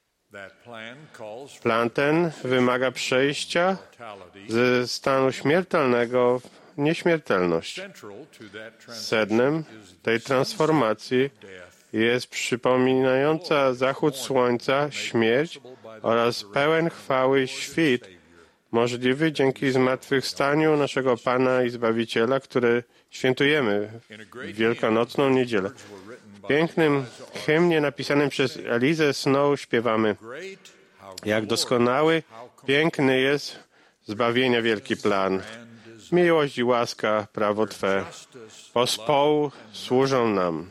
Speaker 1: Plan ten wymaga przejścia ze stanu śmiertelnego w nieśmiertelność. Sednem tej transformacji jest przypominająca zachód słońca śmierć oraz pełen chwały świt, możliwy dzięki zmartwychwstaniu naszego Pana i Zbawiciela, które świętujemy w Wielkanocną Niedzielę. W pięknym hymnie napisanym przez Elizę Snow śpiewamy: jak doskonały, piękny jest zbawienia wielki plan. Miłość i łaska, prawo Twe, pospołu służą nam.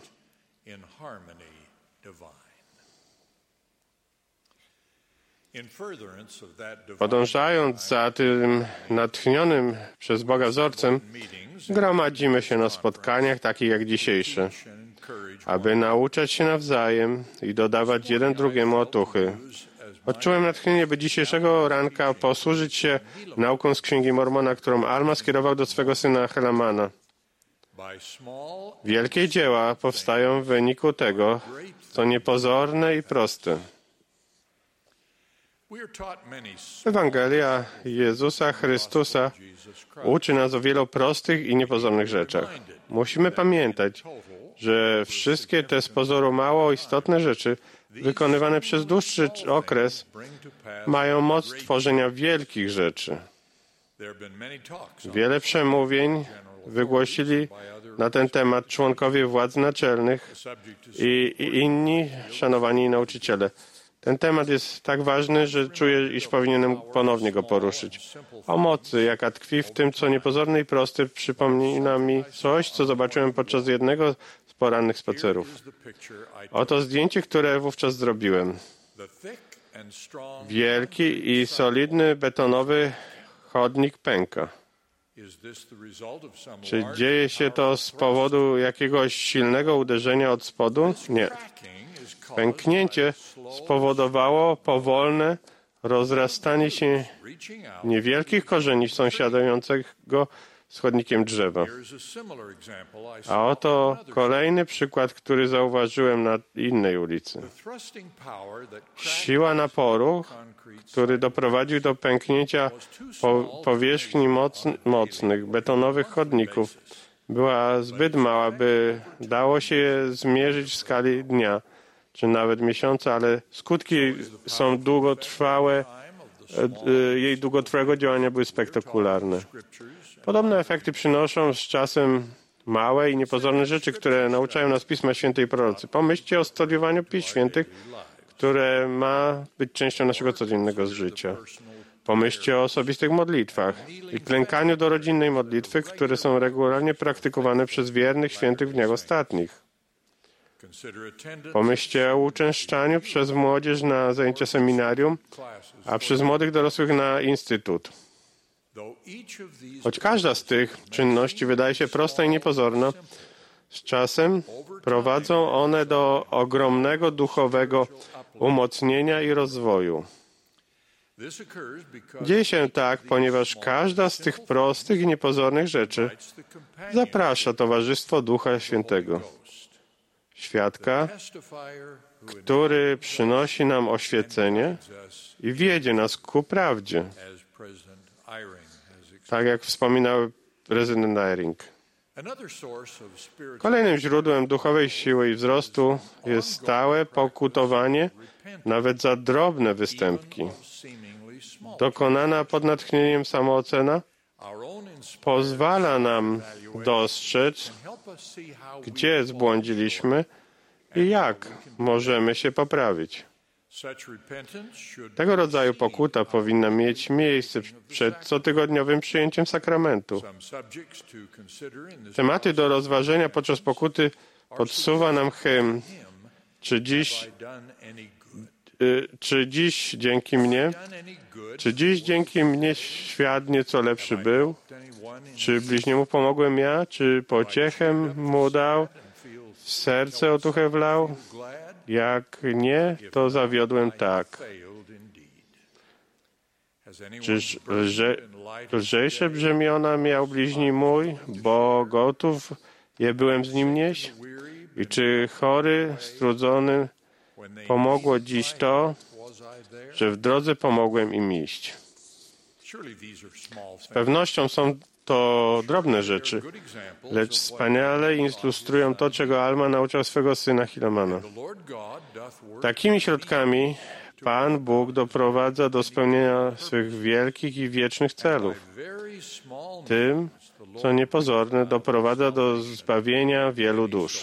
Speaker 1: Podążając za tym natchnionym przez Boga wzorcem, gromadzimy się na spotkaniach takich jak dzisiejsze. aby nauczać się nawzajem i dodawać jeden drugiemu otuchy. Odczułem natchnienie, by dzisiejszego ranka posłużyć się nauką z Księgi Mormona, którą Alma skierował do swego syna Helamana. Wielkie dzieła powstają w wyniku tego, co niepozorne i proste. Ewangelia Jezusa Chrystusa uczy nas o wielu prostych i niepozornych rzeczach. Musimy pamiętać, że wszystkie te z pozoru mało istotne rzeczy, wykonywane przez dłuższy okres, mają moc tworzenia wielkich rzeczy. Wiele przemówień wygłosili na ten temat członkowie władz naczelnych i, i inni szanowani nauczyciele. Ten temat jest tak ważny, że czuję, iż powinienem ponownie go poruszyć. O mocy, jaka tkwi w tym, co niepozorne i proste, przypomina mi coś, co zobaczyłem podczas jednego z porannych spacerów. Oto zdjęcie, które wówczas zrobiłem. Wielki i solidny betonowy chodnik pęka. Czy dzieje się to z powodu jakiegoś silnego uderzenia od spodu? Nie. Pęknięcie spowodowało powolne rozrastanie się niewielkich korzeni sąsiadującego z chodnikiem drzewa. A oto kolejny przykład, który zauważyłem na innej ulicy. Siła naporu, który doprowadził do pęknięcia po powierzchni mocn mocnych, betonowych chodników, była zbyt mała, by dało się je zmierzyć w skali dnia, czy nawet miesiąca, ale skutki są długotrwałe, jej długotrwałego działania były spektakularne. Podobne efekty przynoszą z czasem małe i niepozorne rzeczy, które nauczają nas Pisma Święte i prorocy. Pomyślcie o studiowaniu Pism Świętych, które ma być częścią naszego codziennego życia. Pomyślcie o osobistych modlitwach i klękaniu do rodzinnej modlitwy, które są regularnie praktykowane przez wiernych świętych w dniach ostatnich. Pomyślcie o uczęszczaniu przez młodzież na zajęcia seminarium, a przez młodych dorosłych na instytut. Choć każda z tych czynności wydaje się prosta i niepozorna, z czasem prowadzą one do ogromnego duchowego umocnienia i rozwoju. Dzieje się tak, ponieważ każda z tych prostych i niepozornych rzeczy zaprasza towarzystwo Ducha Świętego, świadka, który przynosi nam oświecenie i wiedzie nas ku prawdzie, tak jak wspominał prezydent Eyring. Kolejnym źródłem duchowej siły i wzrostu jest stałe pokutowanie, nawet za drobne występki. Dokonana pod natchnieniem samoocena pozwala nam dostrzec, gdzie zbłądziliśmy i jak możemy się poprawić. Tego rodzaju pokuta powinna mieć miejsce przed cotygodniowym przyjęciem sakramentu. Tematy do rozważenia podczas pokuty podsuwa nam hymn Czy dziś, y, czy dziś dzięki mnie? Czy dziś dzięki mnie świat nieco lepszy był? Czy bliźniemu pomogłem ja? Czy pociechę mu dał? W serce otuchę wlał? Jak nie, to zawiodłem tak. Czyż lże, lżejsze brzemiona miał bliźni mój, bo gotów je byłem z nim nieść? I czy chory, strudzony pomogło dziś to, że w drodze pomogłem im iść? Z pewnością są to drobne rzeczy, lecz wspaniale ilustrują to, czego Alma nauczał swego syna Helamana. Takimi środkami Pan Bóg doprowadza do spełnienia swych wielkich i wiecznych celów. Tym, co niepozorne, doprowadza do zbawienia wielu dusz.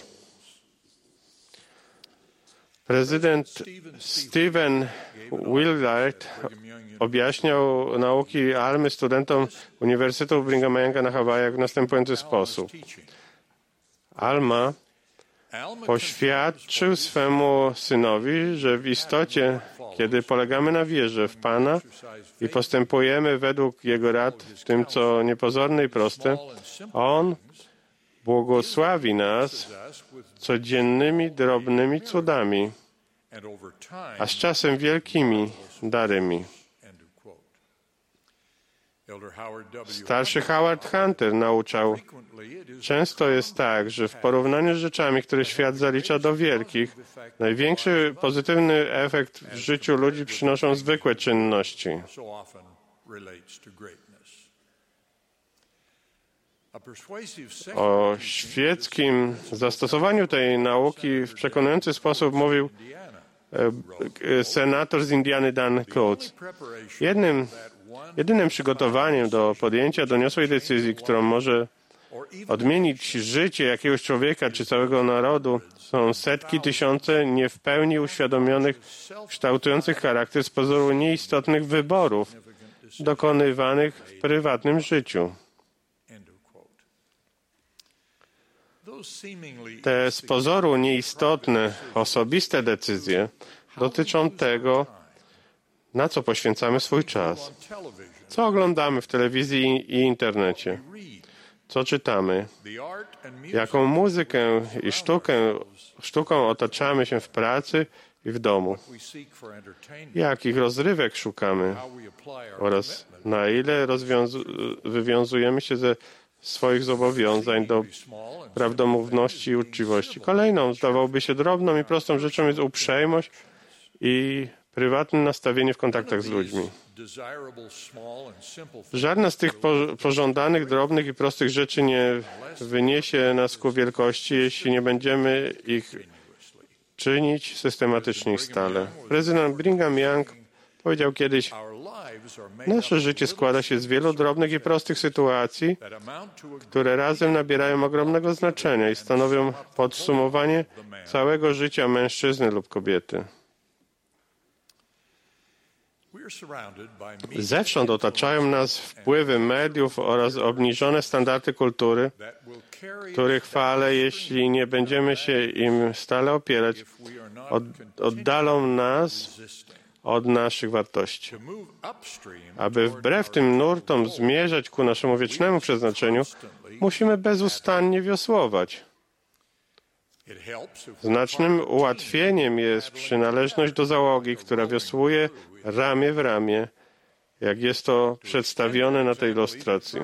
Speaker 1: Prezydent Stephen Willard objaśniał nauki Almy studentom Uniwersytetu Brigham Younga na Hawajach w następujący sposób. Alma poświadczył swemu synowi, że w istocie, kiedy polegamy na wierze w Pana i postępujemy według Jego rad w tym, co niepozorne i proste, On błogosławi nas codziennymi drobnymi cudami, a z czasem wielkimi darami. Starszy Howard Hunter nauczał, często jest tak, że w porównaniu z rzeczami, które świat zalicza do wielkich, największy pozytywny efekt w życiu ludzi przynoszą zwykłe czynności. O świeckim zastosowaniu tej nauki w przekonujący sposób mówił senator z Indiany Dan Coates. Jednym, jedynym przygotowaniem do podjęcia doniosłej decyzji, którą może odmienić życie jakiegoś człowieka czy całego narodu, są setki, tysiące nie w pełni uświadomionych, kształtujących charakter z pozoru nieistotnych wyborów dokonywanych w prywatnym życiu. Te z pozoru nieistotne, osobiste decyzje dotyczą tego, na co poświęcamy swój czas, co oglądamy w telewizji i internecie, co czytamy, jaką muzykę i sztukę, sztuką otaczamy się w pracy i w domu, jakich rozrywek szukamy oraz na ile wywiązujemy się ze swoich zobowiązań do prawdomówności i uczciwości. Kolejną, zdawałoby się, drobną i prostą rzeczą jest uprzejmość i prywatne nastawienie w kontaktach z ludźmi. Żadna z tych pożądanych, drobnych i prostych rzeczy nie wyniesie nas ku wielkości, jeśli nie będziemy ich czynić systematycznie i stale. Prezydent Brigham Young powiedział kiedyś: nasze życie składa się z wielu drobnych i prostych sytuacji, które razem nabierają ogromnego znaczenia i stanowią podsumowanie całego życia mężczyzny lub kobiety. Zewsząd otaczają nas wpływy mediów oraz obniżone standardy kultury, których fale, jeśli nie będziemy się im stale opierać, od, oddalą nas od naszych wartości. Aby wbrew tym nurtom zmierzać ku naszemu wiecznemu przeznaczeniu, musimy bezustannie wiosłować. Znacznym ułatwieniem jest przynależność do załogi, która wiosłuje ramię w jak jest to przedstawione na tej ilustracji.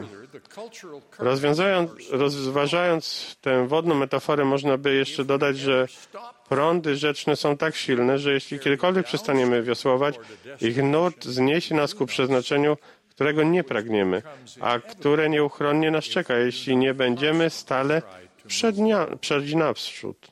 Speaker 1: Rozważając tę wodną metaforę, można by jeszcze dodać, że prądy rzeczne są tak silne, że jeśli kiedykolwiek przestaniemy wiosłować, ich nurt zniesie nas ku przeznaczeniu, którego nie pragniemy, a które nieuchronnie nas czeka, jeśli nie będziemy stale przejść naprzód.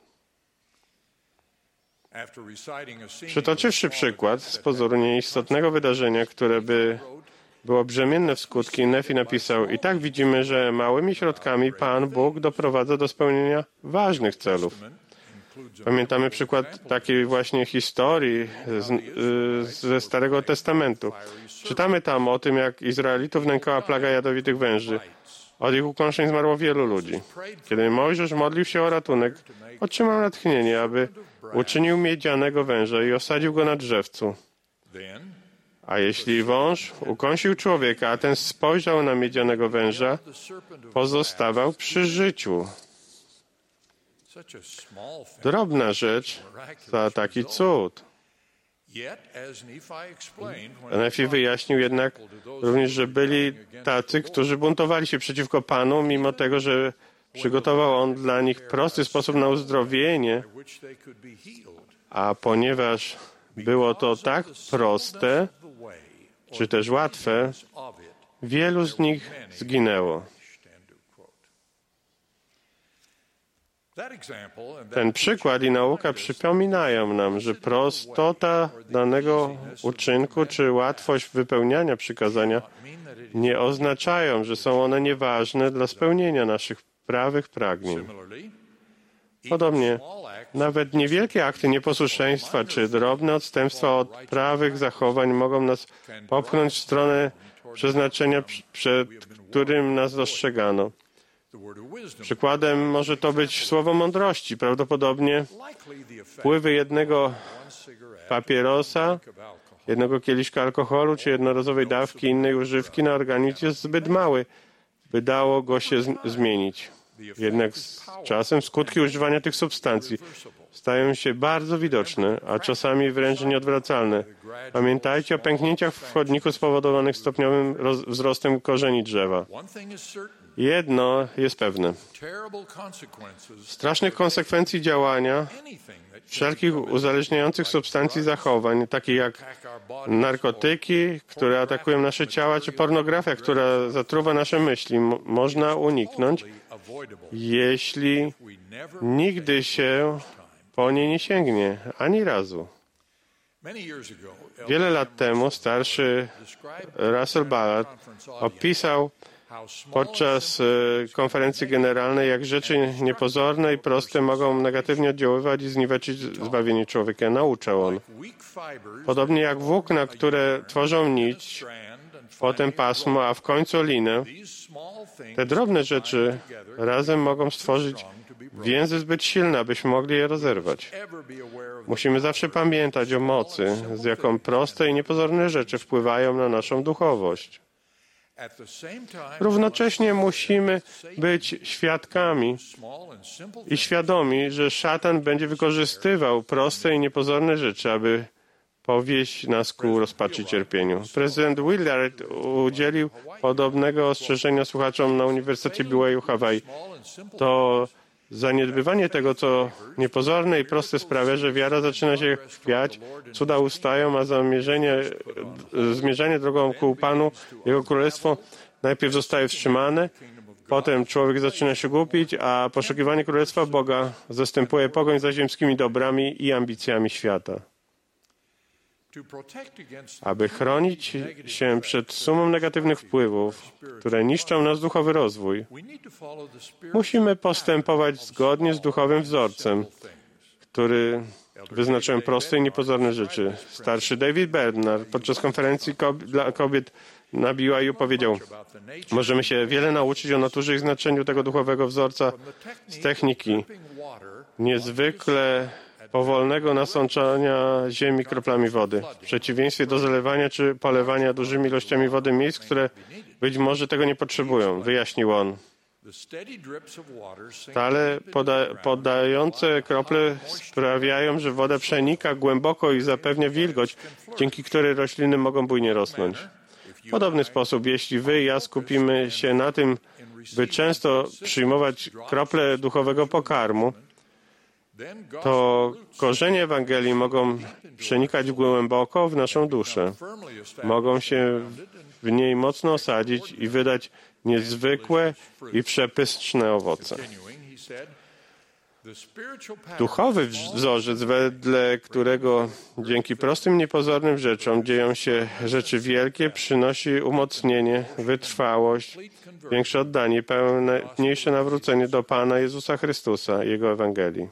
Speaker 1: Przytoczywszy przykład z pozoru nieistotnego wydarzenia, które by było brzemienne w skutki, Nefi napisał: i tak widzimy, że małymi środkami Pan Bóg doprowadza do spełnienia ważnych celów. Pamiętamy przykład takiej właśnie historii z, ze Starego Testamentu. Czytamy tam o tym, jak Izraelitów nękała plaga jadowitych węży. Od ich ukąszeń zmarło wielu ludzi. Kiedy Mojżesz modlił się o ratunek, otrzymał natchnienie, aby uczynił miedzianego węża i osadził go na drzewcu. A jeśli wąż ukąsił człowieka, a ten spojrzał na miedzianego węża, pozostawał przy życiu. Drobna rzecz za taki cud. Nefi wyjaśnił jednak również, że byli tacy, którzy buntowali się przeciwko Panu, mimo tego, że przygotował On dla nich prosty sposób na uzdrowienie, a ponieważ było to tak proste, czy też łatwe, wielu z nich zginęło. Ten przykład i nauka przypominają nam, że prostota danego uczynku czy łatwość wypełniania przykazania nie oznaczają, że są one nieważne dla spełnienia naszych prawych pragnień. Podobnie, nawet niewielkie akty nieposłuszeństwa czy drobne odstępstwa od prawych zachowań mogą nas popchnąć w stronę przeznaczenia, przed którym nas dostrzegano. Przykładem może to być słowo mądrości. Prawdopodobnie wpływy jednego papierosa, jednego kieliszka alkoholu czy jednorazowej dawki innej używki na organizm jest zbyt mały, by dało go się zmienić. Jednak z czasem skutki używania tych substancji stają się bardzo widoczne, a czasami wręcz nieodwracalne. Pamiętajcie o pęknięciach w chodniku spowodowanych stopniowym roz- wzrostem korzeni drzewa. Jedno jest pewne. Strasznych konsekwencji działania wszelkich uzależniających substancji zachowań, takich jak narkotyki, które atakują nasze ciała, czy pornografia, która zatruwa nasze myśli, m- można uniknąć, jeśli nigdy się po nie nie sięgnie, ani razu. Wiele lat temu starszy Russell Ballard opisał podczas konferencji generalnej, jak rzeczy niepozorne i proste mogą negatywnie oddziaływać i zniweczyć zbawienie człowieka. Nauczał on. Podobnie jak włókna, które tworzą nić, potem pasmo, a w końcu linę, te drobne rzeczy razem mogą stworzyć więzy zbyt silne, abyśmy mogli je rozerwać. Musimy zawsze pamiętać o mocy, z jaką proste i niepozorne rzeczy wpływają na naszą duchowość. Równocześnie musimy być świadkami i świadomi, że szatan będzie wykorzystywał proste i niepozorne rzeczy, aby powieść nas ku rozpaczy i cierpieniu. Prezydent Willard udzielił podobnego ostrzeżenia słuchaczom na Uniwersytecie B Y U Hawaii. To zaniedbywanie tego, co niepozorne i proste sprawia, że wiara zaczyna się chwiać, cuda ustają, a zamierzenie, zmierzanie drogą ku Panu, Jego Królestwo najpierw zostaje wstrzymane, potem człowiek zaczyna się głupić, a poszukiwanie Królestwa Boga zastępuje pogoń za ziemskimi dobrami i ambicjami świata. Aby chronić się przed sumą negatywnych wpływów, które niszczą nasz duchowy rozwój, musimy postępować zgodnie z duchowym wzorcem, który wyznaczyłem proste i niepozorne rzeczy. Starszy David Bernard podczas konferencji kob- dla kobiet na B Y U powiedział: możemy się wiele nauczyć o naturze i znaczeniu tego duchowego wzorca z techniki niezwykle powolnego nasączania ziemi kroplami wody, w przeciwieństwie do zalewania czy polewania dużymi ilościami wody miejsc, które być może tego nie potrzebują, wyjaśnił on. Stale poda- podające krople sprawiają, że woda przenika głęboko i zapewnia wilgoć, dzięki której rośliny mogą bujnie rosnąć. W podobny sposób, jeśli wy i ja skupimy się na tym, by często przyjmować krople duchowego pokarmu, to korzenie Ewangelii mogą przenikać głęboko w naszą duszę. Mogą się w niej mocno osadzić i wydać niezwykłe i przepyszne owoce. Duchowy wzorzec, wedle którego dzięki prostym, niepozornym rzeczom dzieją się rzeczy wielkie, przynosi umocnienie, wytrwałość, większe oddanie, pełniejsze nawrócenie do Pana Jezusa Chrystusa i Jego Ewangelii.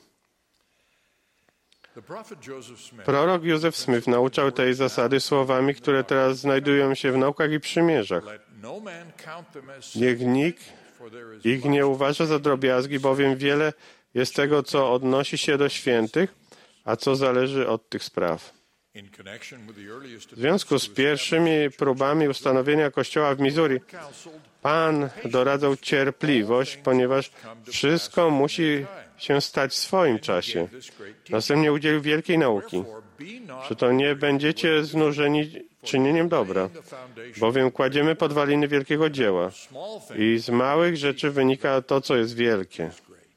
Speaker 1: Prorok Joseph Smith nauczał tej zasady słowami, które teraz znajdują się w naukach i przymierzach. Niech nikt ich nie uważa za drobiazgi, bowiem wiele jest tego, co odnosi się do świętych, a co zależy od tych spraw. W związku z pierwszymi próbami ustanowienia kościoła w Missouri, Pan doradzał cierpliwość, ponieważ wszystko musi się stać w swoim czasie. Następnie udzielił wielkiej nauki, że to nie będziecie znużeni czynieniem dobra, bowiem kładziemy podwaliny wielkiego dzieła i z małych rzeczy wynika to, co jest wielkie.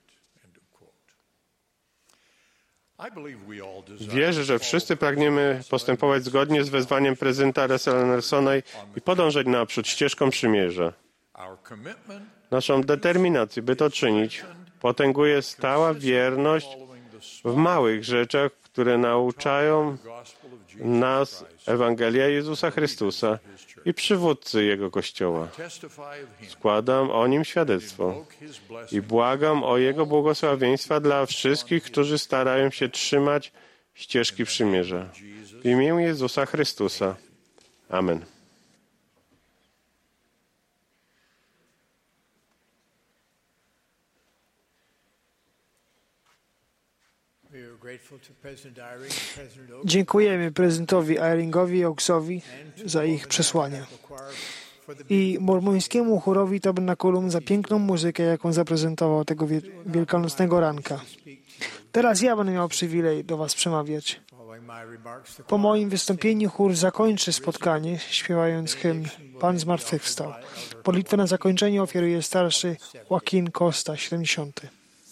Speaker 1: Wierzę, że wszyscy pragniemy postępować zgodnie z wezwaniem prezydenta Russella Nelsona i podążać naprzód ścieżką przymierza. Naszą determinację, by to czynić, potęguje stała wierność w małych rzeczach, które nauczają nas Ewangelia Jezusa Chrystusa i przywódcy Jego Kościoła. Składam o Nim świadectwo i błagam o Jego błogosławieństwa dla wszystkich, którzy starają się trzymać ścieżki przymierza. W imię Jezusa Chrystusa. Amen.
Speaker 3: Dziękujemy prezydentowi Eyringowi i Oaksowi za ich przesłania. i mormońskiemu chórowi Tabernakulum za piękną muzykę, jaką zaprezentował tego wie- wielkanocnego ranka. Teraz ja będę miał przywilej do was przemawiać. Po moim wystąpieniu chór zakończy spotkanie, śpiewając hymn Pan zmartwychwstał. Modlitwę na zakończenie ofiaruje starszy Joaquin Costa, siedemdziesiąty.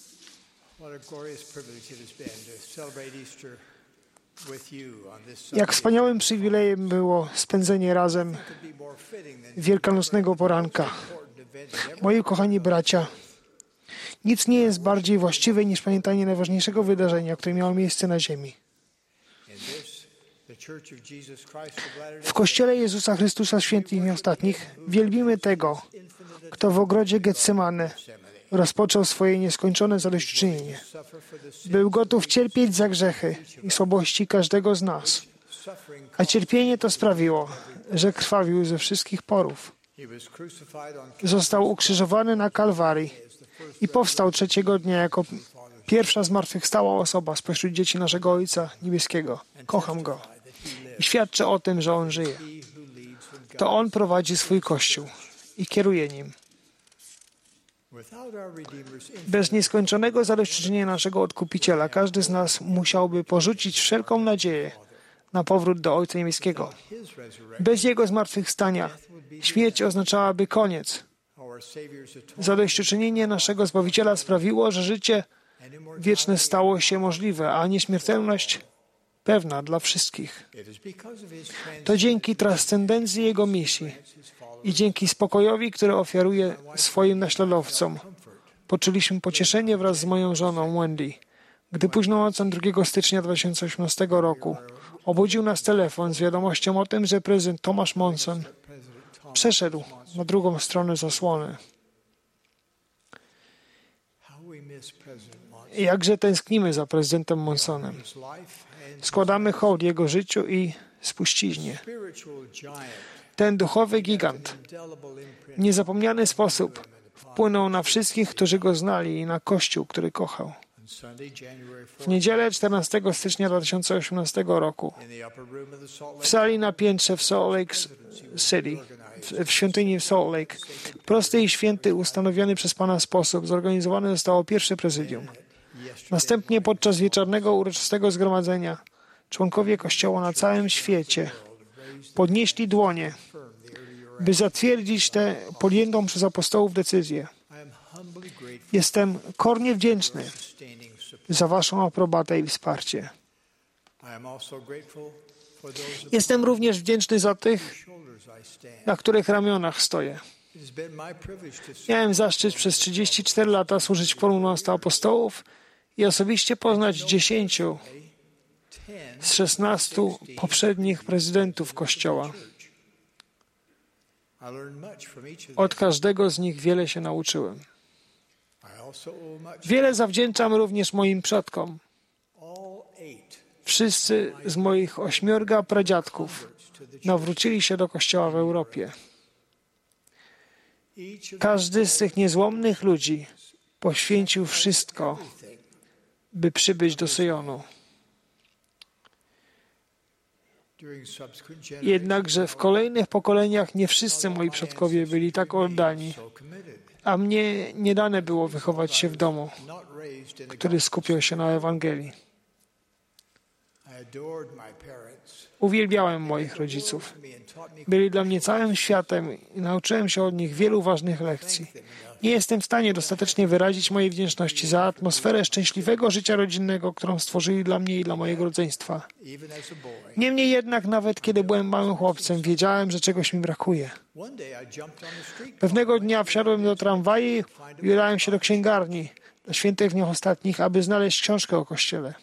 Speaker 3: Jak wspaniałym przywilejem było spędzenie razem wielkanocnego poranka. Moi kochani bracia, nic nie jest bardziej właściwe niż pamiętanie najważniejszego wydarzenia, które miało miejsce na ziemi. W Kościele Jezusa Chrystusa Świętych i Ostatnich wielbimy tego, kto w ogrodzie Getsemane rozpoczął swoje nieskończone zadośćuczynienie. Był gotów cierpieć za grzechy i słabości każdego z nas, a cierpienie to sprawiło, że krwawił ze wszystkich porów. Został ukrzyżowany na Kalwarii i powstał trzeciego dnia jako pierwsza zmartwychwstała osoba spośród dzieci naszego Ojca Niebieskiego. Kocham Go i świadczę o tym, że On żyje. To On prowadzi swój Kościół i kieruje nim. Bez nieskończonego zadośćuczynienia naszego Odkupiciela każdy z nas musiałby porzucić wszelką nadzieję na powrót do Ojca Niebieskiego. Bez Jego zmartwychwstania śmierć oznaczałaby koniec. Zadośćuczynienie naszego Zbawiciela sprawiło, że życie wieczne stało się możliwe, a nieśmiertelność pewna dla wszystkich. To dzięki transcendencji Jego misji i dzięki spokojowi, który ofiaruje swoim naśladowcom, poczuliśmy pocieszenie wraz z moją żoną Wendy, gdy późną nocą drugiego stycznia dwa tysiące osiemnastego roku obudził nas telefon z wiadomością o tym, że prezydent Thomas Monson przeszedł na drugą stronę zasłony. Jakże tęsknimy za prezydentem Monsonem. Składamy hołd jego życiu i spuściźnie. Ten duchowy gigant w niezapomniany sposób wpłynął na wszystkich, którzy go znali i na Kościół, który kochał. W niedzielę czternastego stycznia dwa tysiące osiemnastego roku w sali na piętrze w Salt Lake City, w, w świątyni w Salt Lake, prosty i święty, ustanowiony przez Pana sposób, zorganizowane zostało pierwsze prezydium. Następnie podczas wieczornego uroczystego zgromadzenia członkowie Kościoła na całym świecie podnieśli dłonie, by zatwierdzić tę podjętą przez apostołów decyzję. Jestem kornie wdzięczny za Waszą aprobatę i wsparcie. Jestem również wdzięczny za tych, na których ramionach stoję. Miałem zaszczyt przez trzydzieści cztery lata służyć w Forum dwunastu apostołów i osobiście poznać dziesięciu z szesnastu poprzednich prezydentów Kościoła. Od każdego z nich wiele się nauczyłem. Wiele zawdzięczam również moim przodkom. Wszyscy z moich ośmiorga pradziadków nawrócili się do Kościoła w Europie. Każdy z tych niezłomnych ludzi poświęcił wszystko, by przybyć do Syjonu. Jednakże w kolejnych pokoleniach nie wszyscy moi przodkowie byli tak oddani, a mnie nie dane było wychować się w domu, który skupiał się na Ewangelii. Uwielbiałem moich rodziców. Byli dla mnie całym światem i nauczyłem się od nich wielu ważnych lekcji. Nie jestem w stanie dostatecznie wyrazić mojej wdzięczności za atmosferę szczęśliwego życia rodzinnego, którą stworzyli dla mnie i dla mojego rodzeństwa. Niemniej jednak, nawet kiedy byłem małym chłopcem, wiedziałem, że czegoś mi brakuje. Pewnego dnia wsiadłem do tramwaju i udałem się do księgarni dla Świętych Dniach Ostatnich, aby znaleźć książkę o Kościele.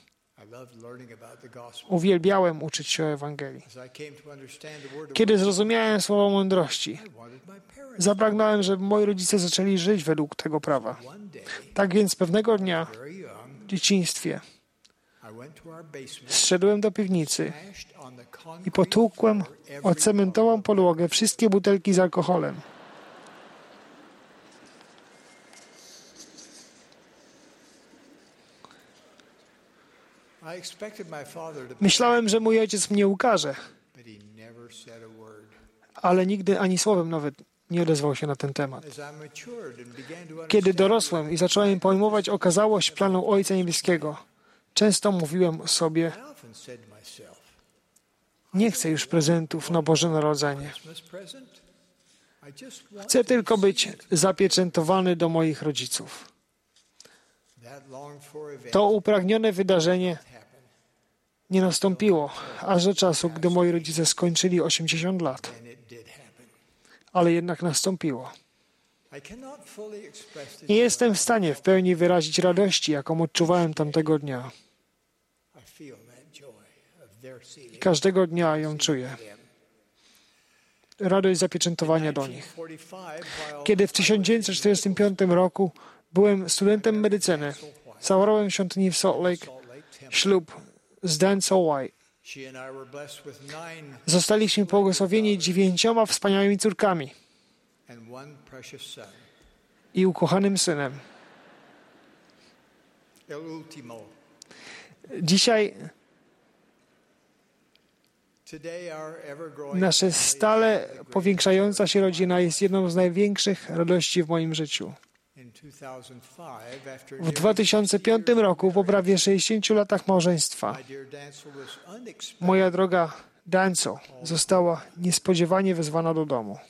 Speaker 3: Uwielbiałem uczyć się o Ewangelii. Kiedy zrozumiałem słowo mądrości, zapragnąłem, żeby moi rodzice zaczęli żyć według tego prawa. Tak więc pewnego dnia w dzieciństwie zszedłem do piwnicy i potłukłem o cementową podłogę wszystkie butelki z alkoholem. Myślałem, że mój ojciec mnie ukaże, ale nigdy ani słowem nawet nie odezwał się na ten temat. Kiedy dorosłem i zacząłem pojmować okazałość planu Ojca Niebieskiego, często mówiłem sobie: nie chcę już prezentów na Boże Narodzenie. Chcę tylko być zapieczętowany do moich rodziców. To upragnione wydarzenie nie nastąpiło aż do czasu, gdy moi rodzice skończyli osiemdziesiąt lat. Ale jednak nastąpiło. Nie jestem w stanie w pełni wyrazić radości, jaką odczuwałem tamtego dnia. I każdego dnia ją czuję. Radość zapieczętowania do nich. Kiedy w tysiąc dziewięćset czterdziestym piątym roku byłem studentem medycyny, zawarłem w świątyni w Salt Lake ślub z Dancel White. Zostaliśmy błogosławieni dziewięcioma wspaniałymi córkami i ukochanym synem. Dzisiaj nasza stale powiększająca się rodzina jest jedną z największych radości w moim życiu. W dwa tysiące piątym roku, po prawie sześćdziesięciu latach małżeństwa, moja droga Dancel została niespodziewanie wezwana do domu.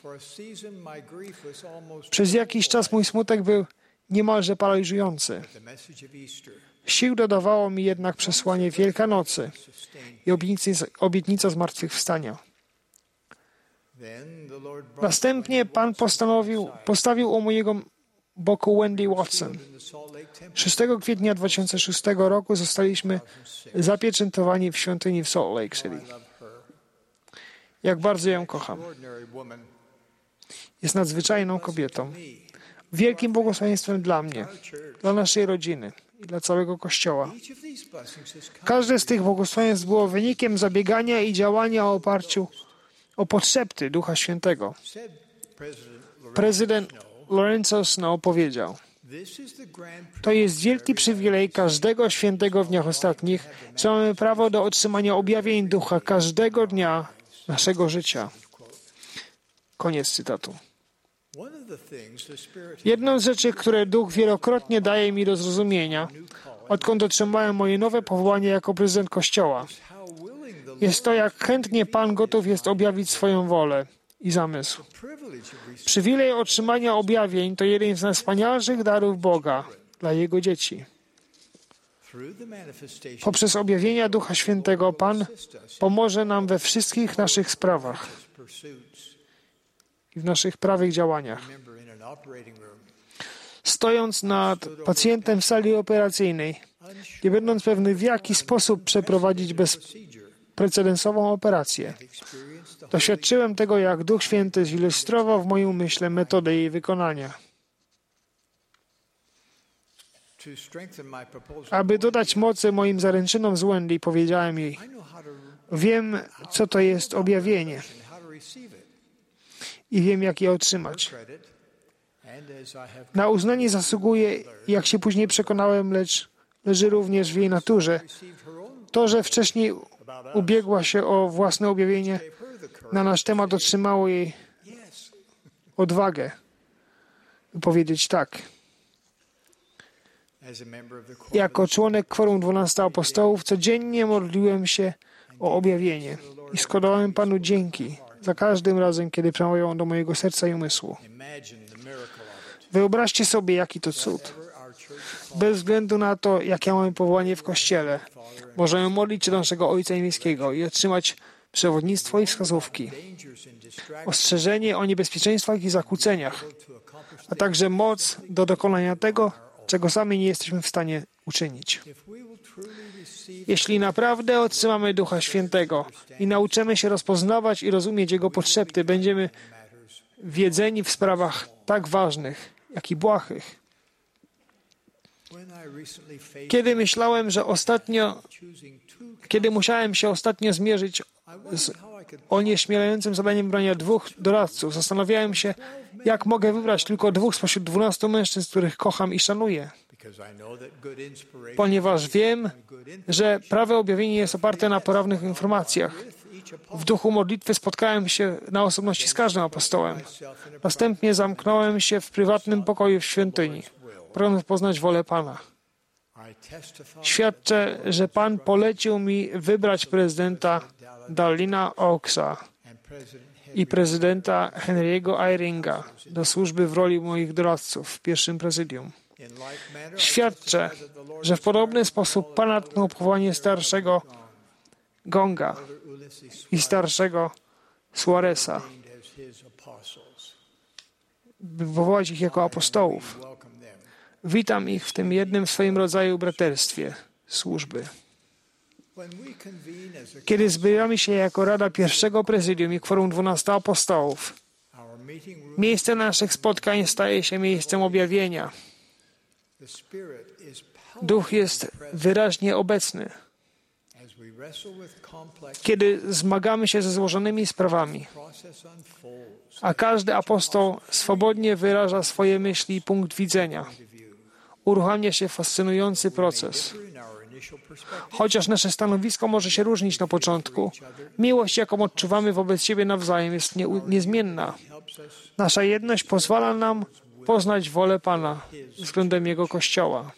Speaker 3: Przez jakiś czas mój smutek był niemalże paraliżujący. Sił dodawało mi jednak przesłanie Wielkanocy i obietnica zmartwychwstania. Następnie Pan postanowił, postawił u mojego boku Wendy Watson. szóstego kwietnia dwa tysiące szóstego roku zostaliśmy zapieczętowani w świątyni w Salt Lake City. Jak bardzo ją kocham. Jest nadzwyczajną kobietą. Wielkim błogosławieństwem dla mnie, dla naszej rodziny i dla całego Kościoła. Każde z tych błogosławieństw było wynikiem zabiegania i działania o oparciu o potrzeby Ducha Świętego. Prezydent Lorenzo Snow powiedział: to jest wielki przywilej każdego świętego w dniach ostatnich, że mamy prawo do otrzymania objawień Ducha każdego dnia naszego życia. Koniec cytatu. Jedną z rzeczy, które Duch wielokrotnie daje mi do zrozumienia, odkąd otrzymałem moje nowe powołanie jako prezydent Kościoła, jest to, jak chętnie Pan gotów jest objawić swoją wolę i zamysł. Przywilej otrzymania objawień to jeden z najwspanialszych darów Boga dla Jego dzieci. Poprzez objawienia Ducha Świętego Pan pomoże nam we wszystkich naszych sprawach i w naszych prawych działaniach. Stojąc nad pacjentem w sali operacyjnej, nie będąc pewny, w jaki sposób przeprowadzić bezprecedensową operację, doświadczyłem tego, jak Duch Święty zilustrował w moim umyśle metodę jej wykonania. Aby dodać mocy moim zaręczynom z Wendy, powiedziałem jej: wiem, co to jest objawienie i wiem, jak je otrzymać. Na uznanie zasługuje, jak się później przekonałem, lecz leży również w jej naturze to, że wcześniej ubiegła się o własne objawienie na nasz temat, otrzymało jej odwagę, by powiedzieć tak. Jako członek Kworum dwunastu Apostołów codziennie modliłem się o objawienie i składałem Panu dzięki za każdym razem, kiedy przemawiał do mojego serca i umysłu. Wyobraźcie sobie, jaki to cud. Bez względu na to, jakie mamy powołanie w Kościele, możemy modlić się do naszego Ojca Niebieskiego i otrzymać przewodnictwo i wskazówki, ostrzeżenie o niebezpieczeństwach i zakłóceniach, a także moc do dokonania tego, czego sami nie jesteśmy w stanie uczynić. Jeśli naprawdę otrzymamy Ducha Świętego i nauczymy się rozpoznawać i rozumieć Jego potrzeby, będziemy wiedzeni w sprawach tak ważnych, jak i błahych. Kiedy myślałem, że ostatnio, kiedy musiałem się ostatnio zmierzyć z onieśmielającym zadaniem wybrania dwóch doradców, zastanawiałem się, jak mogę wybrać tylko dwóch spośród dwunastu mężczyzn, których kocham i szanuję. Ponieważ wiem, że prawe objawienie jest oparte na poprawnych informacjach. W duchu modlitwy spotkałem się na osobności z każdym apostołem. Następnie zamknąłem się w prywatnym pokoju w świątyni, pragnąc poznać wolę Pana. Świadczę, że Pan polecił mi wybrać prezydenta Dallina Oaksa i prezydenta Henry'ego Eyringa do służby w roli moich doradców w pierwszym prezydium. Świadczę, że w podobny sposób Pan natknął powołanie starszego Gonga i starszego Suareza, by powołać ich jako apostołów. Witam ich w tym jednym w swoim rodzaju braterstwie służby. Kiedy zbieramy się jako Rada Pierwszego Prezydium i Kworum dwunastu Apostołów, miejsce naszych spotkań staje się miejscem objawienia. Duch jest wyraźnie obecny. Kiedy zmagamy się ze złożonymi sprawami, a każdy apostoł swobodnie wyraża swoje myśli i punkt widzenia, uruchamia się fascynujący proces. Chociaż nasze stanowisko może się różnić na początku, miłość, jaką odczuwamy wobec siebie nawzajem, jest nie, niezmienna. Nasza jedność pozwala nam poznać wolę Pana względem Jego Kościoła.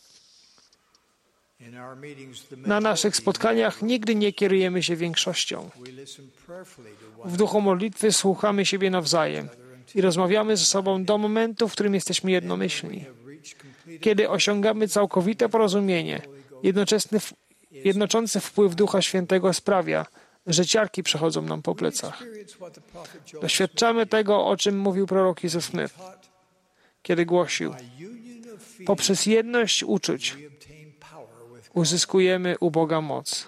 Speaker 3: Na naszych spotkaniach nigdy nie kierujemy się większością. W duchu modlitwy słuchamy siebie nawzajem i rozmawiamy ze sobą do momentu, w którym jesteśmy jednomyślni. Kiedy osiągamy całkowite porozumienie, jednoczesny, jednoczący wpływ Ducha Świętego sprawia, że ciarki przechodzą nam po plecach. Doświadczamy tego, o czym mówił prorok Joseph Smith, kiedy głosił: poprzez jedność uczuć uzyskujemy u Boga moc.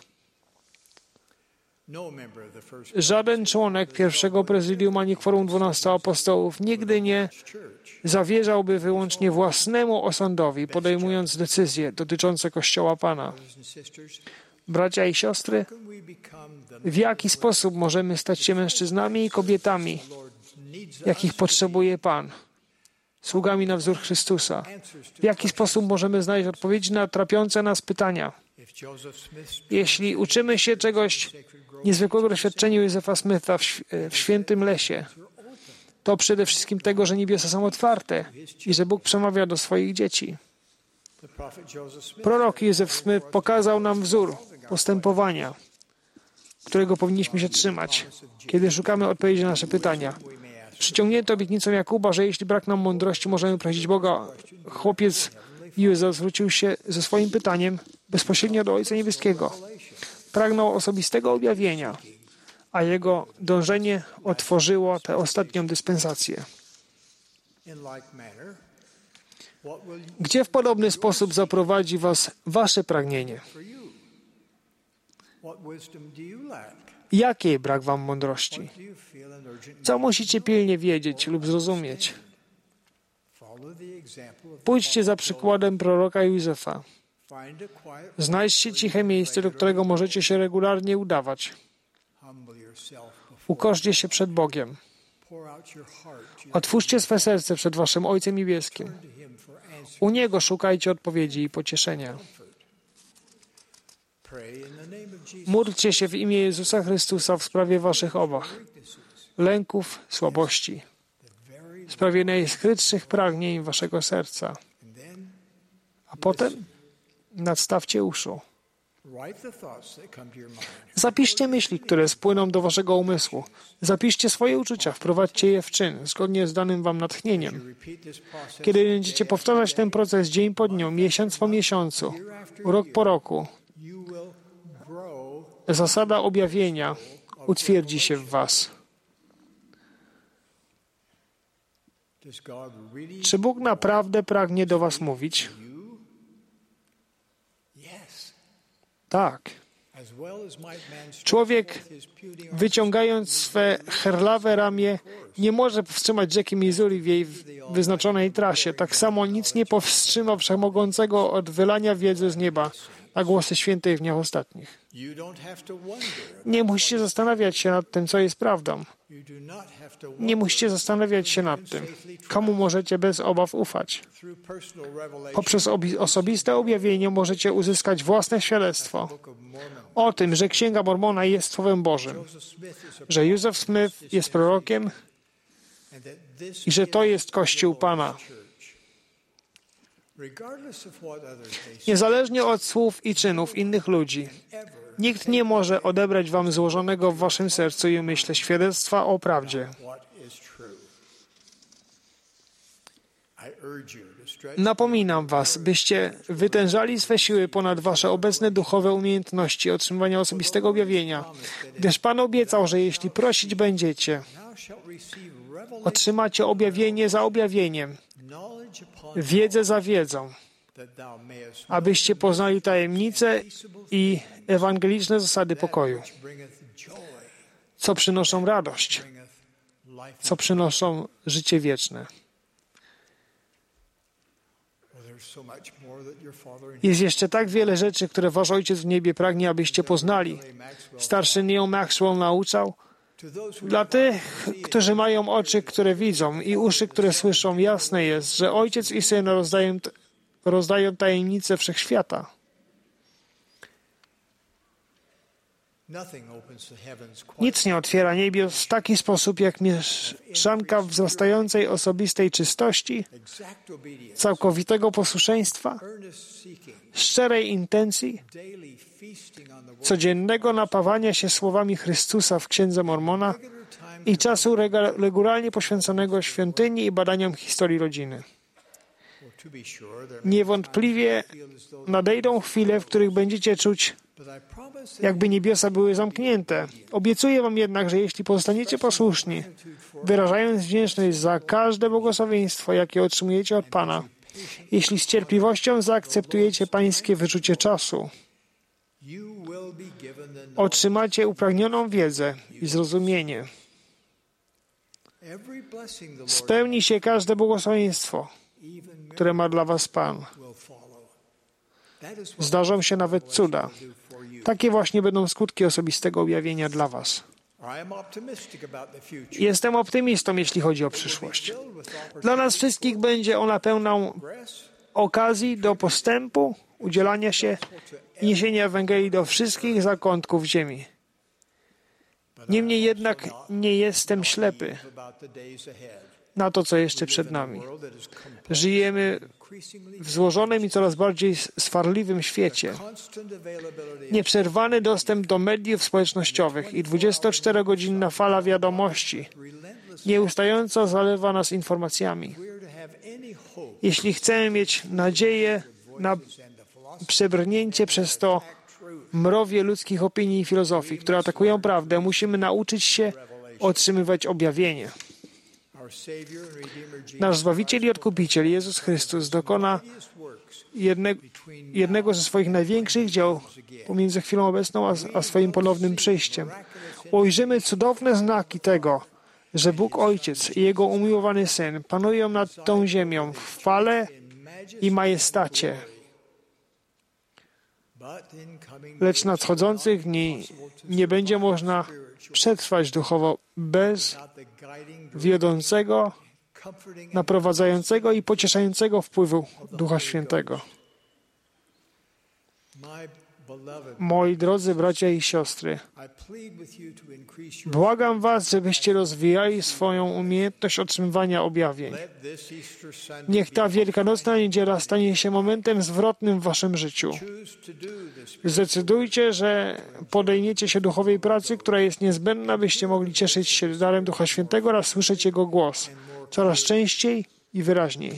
Speaker 3: Żaden członek pierwszego prezydium ani kworum dwunastu apostołów nigdy nie zawierzałby wyłącznie własnemu osądowi, podejmując decyzje dotyczące Kościoła Pana. Bracia i siostry, w jaki sposób możemy stać się mężczyznami i kobietami, jakich potrzebuje Pan, sługami na wzór Chrystusa? W jaki sposób możemy znaleźć odpowiedzi na trapiące nas pytania? Jeśli uczymy się czegoś niezwykłego doświadczeniu Josepha Smitha w, w świętym lesie, to przede wszystkim tego, że niebiosa są otwarte i że Bóg przemawia do swoich dzieci. Prorok Joseph Smith pokazał nam wzór postępowania, którego powinniśmy się trzymać, kiedy szukamy odpowiedzi na nasze pytania. Przyciągnięto obietnicą Jakuba, że jeśli brak nam mądrości, możemy prosić Boga. Chłopiec Józef zwrócił się ze swoim pytaniem bezpośrednio do Ojca Niebieskiego. Pragnął osobistego objawienia, a jego dążenie otworzyło tę ostatnią dyspensację. Gdzie w podobny sposób zaprowadzi was wasze pragnienie? Jakiej brak wam mądrości? Co musicie pilnie wiedzieć lub zrozumieć? Pójdźcie za przykładem proroka Józefa. Znajdźcie ciche miejsce, do którego możecie się regularnie udawać. Ukorzcie się przed Bogiem. Otwórzcie swe serce przed waszym Ojcem Niebieskim. U Niego szukajcie odpowiedzi i pocieszenia. Módlcie się w imię Jezusa Chrystusa w sprawie waszych obaw, lęków, słabości, w sprawie najskrytszych pragnień waszego serca. A potem nadstawcie uszu. Zapiszcie myśli, które spłyną do waszego umysłu. Zapiszcie swoje uczucia, wprowadźcie je w czyn, zgodnie z danym wam natchnieniem. Kiedy będziecie powtarzać ten proces dzień po dniu, miesiąc po miesiącu, rok po roku, zasada objawienia utwierdzi się w was. Czy Bóg naprawdę pragnie do was mówić? Tak. Człowiek, wyciągając swe herlawe ramię, nie może powstrzymać rzeki Missouri w jej wyznaczonej trasie. Tak samo nic nie powstrzyma Wszechmogącego od wylania wiedzy z nieba. na głosy świętej w dniach ostatnich. Nie musicie zastanawiać się nad tym, co jest prawdą. Nie musicie zastanawiać się nad tym, komu możecie bez obaw ufać. Poprzez osobiste objawienie możecie uzyskać własne świadectwo o tym, że Księga Mormona jest Słowem Bożym, że Józef Smith jest prorokiem i że to jest Kościół Pana. Niezależnie od słów i czynów innych ludzi, nikt nie może odebrać wam złożonego w waszym sercu i umyśle świadectwa o prawdzie. Napominam was, byście wytężali swe siły ponad wasze obecne duchowe umiejętności otrzymywania osobistego objawienia, gdyż Pan obiecał, że jeśli prosić będziecie, otrzymacie objawienie za objawieniem, wiedzę za wiedzą, abyście poznali tajemnice i ewangeliczne zasady pokoju, co przynoszą radość, co przynoszą życie wieczne. Jest jeszcze tak wiele rzeczy, które wasz Ojciec w niebie pragnie, abyście poznali. Starszy Neil Maxwell nauczał, dla tych, którzy mają oczy, które widzą i uszy, które słyszą, jasne jest, że Ojciec i Syn rozdają, rozdają tajemnice wszechświata. Nic nie otwiera niebios w taki sposób, jak mieszanka wzrastającej osobistej czystości, całkowitego posłuszeństwa, szczerej intencji, codziennego napawania się słowami Chrystusa w Księdze Mormona i czasu regularnie poświęconego świątyni i badaniom historii rodziny. Niewątpliwie nadejdą chwile, w których będziecie czuć, jakby niebiosa były zamknięte. Obiecuję wam jednak, że jeśli pozostaniecie posłuszni, wyrażając wdzięczność za każde błogosławieństwo, jakie otrzymujecie od Pana, jeśli z cierpliwością zaakceptujecie Pańskie wyczucie czasu, otrzymacie upragnioną wiedzę i zrozumienie. Spełni się każde błogosławieństwo, które ma dla was Pan. Zdarzą się nawet cuda. Takie właśnie będą skutki osobistego objawienia dla was. Jestem optymistą, jeśli chodzi o przyszłość. Dla nas wszystkich będzie ona pełną okazji do postępu, udzielania się i niesienia Ewangelii do wszystkich zakątków ziemi. Niemniej jednak nie jestem ślepy na to, co jeszcze przed nami. Żyjemy w złożonym i coraz bardziej swarliwym świecie. Nieprzerwany dostęp do mediów społecznościowych i dwudziestoczterogodzinna fala wiadomości nieustająco zalewa nas informacjami. Jeśli chcemy mieć nadzieję na przebrnięcie przez to mrowie ludzkich opinii i filozofii, które atakują prawdę, musimy nauczyć się otrzymywać objawienie. Nasz Zbawiciel i Odkupiciel, Jezus Chrystus, dokona jedne, jednego ze swoich największych dzieł pomiędzy chwilą obecną a, a swoim ponownym przyjściem. Ujrzymy cudowne znaki tego, że Bóg Ojciec i Jego umiłowany Syn panują nad tą ziemią w chwale i majestacie. Lecz nadchodzących dni nie będzie można przetrwać duchowo bez wiodącego, naprowadzającego i pocieszającego wpływu Ducha Świętego. Moi drodzy bracia i siostry, błagam was, żebyście rozwijali swoją umiejętność otrzymywania objawień. Niech ta wielkanocna niedziela stanie się momentem zwrotnym w waszym życiu. Zdecydujcie, że podejmiecie się duchowej pracy, która jest niezbędna, byście mogli cieszyć się darem Ducha Świętego oraz słyszeć Jego głos coraz częściej i wyraźniej.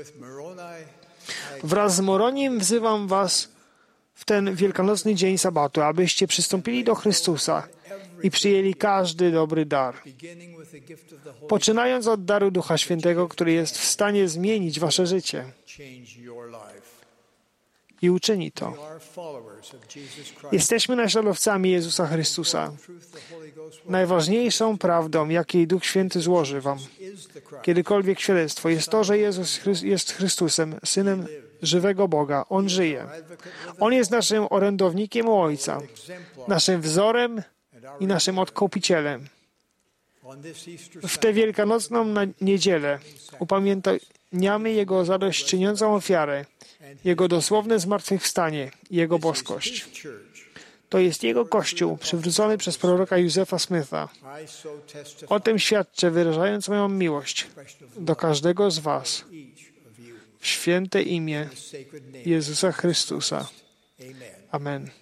Speaker 3: Wraz z Moronim wzywam was w ten wielkanocny dzień sabatu, abyście przystąpili do Chrystusa i przyjęli każdy dobry dar. Poczynając od daru Ducha Świętego, który jest w stanie zmienić wasze życie. I uczyni to. Jesteśmy naśladowcami Jezusa Chrystusa. Najważniejszą prawdą, jakiej Duch Święty złoży wam, kiedykolwiek świadectwo, jest to, że Jezus jest Chrystusem, Synem żywego Boga. On żyje. On jest naszym orędownikiem u Ojca, naszym wzorem i naszym odkupicielem. W tę wielkanocną niedzielę upamiętniamy Jego zadośćczyniącą ofiarę, Jego dosłowne zmartwychwstanie i Jego boskość. To jest Jego Kościół, przywrócony przez proroka Józefa Smitha. O tym świadczę, wyrażając moją miłość do każdego z was w święte imię Jezusa Chrystusa. Amen.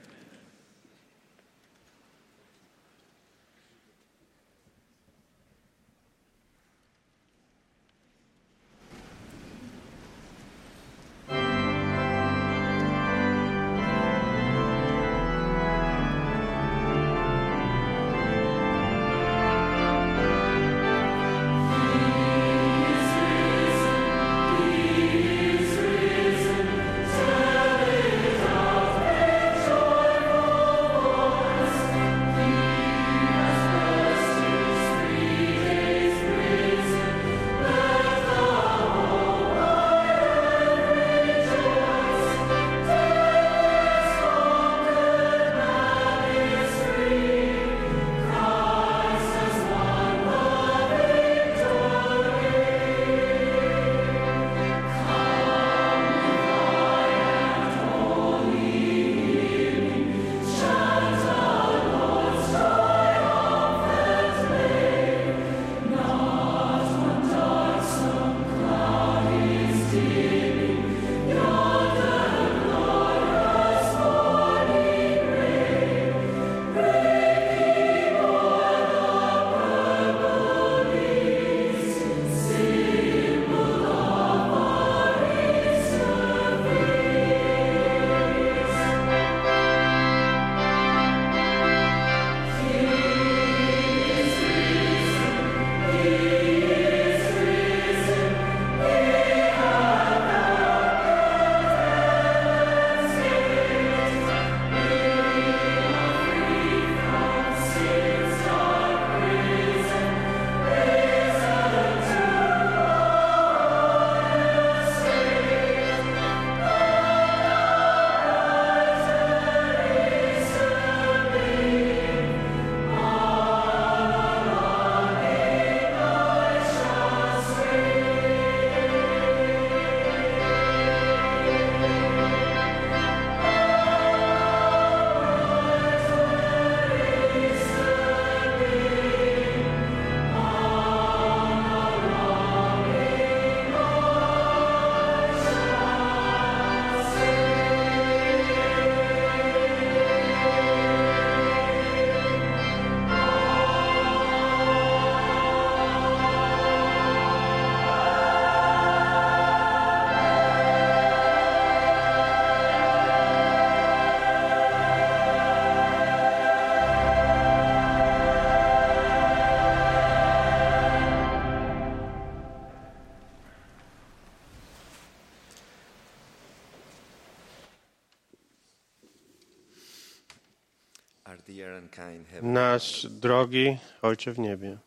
Speaker 1: Nasz drogi Ojcze w niebie,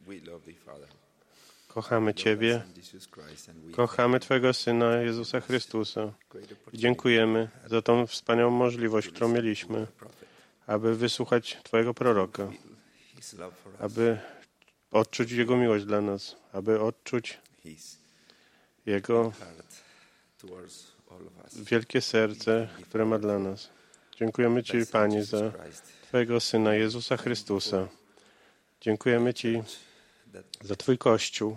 Speaker 1: kochamy Ciebie, kochamy Twojego Syna Jezusa Chrystusa i dziękujemy za tą wspaniałą możliwość, którą mieliśmy, aby wysłuchać Twojego proroka, aby odczuć Jego miłość dla nas, aby odczuć Jego wielkie serce, które ma dla nas. Dziękujemy Ci, Panie, za Twojego Syna Jezusa Chrystusa. Dziękujemy Ci za Twój Kościół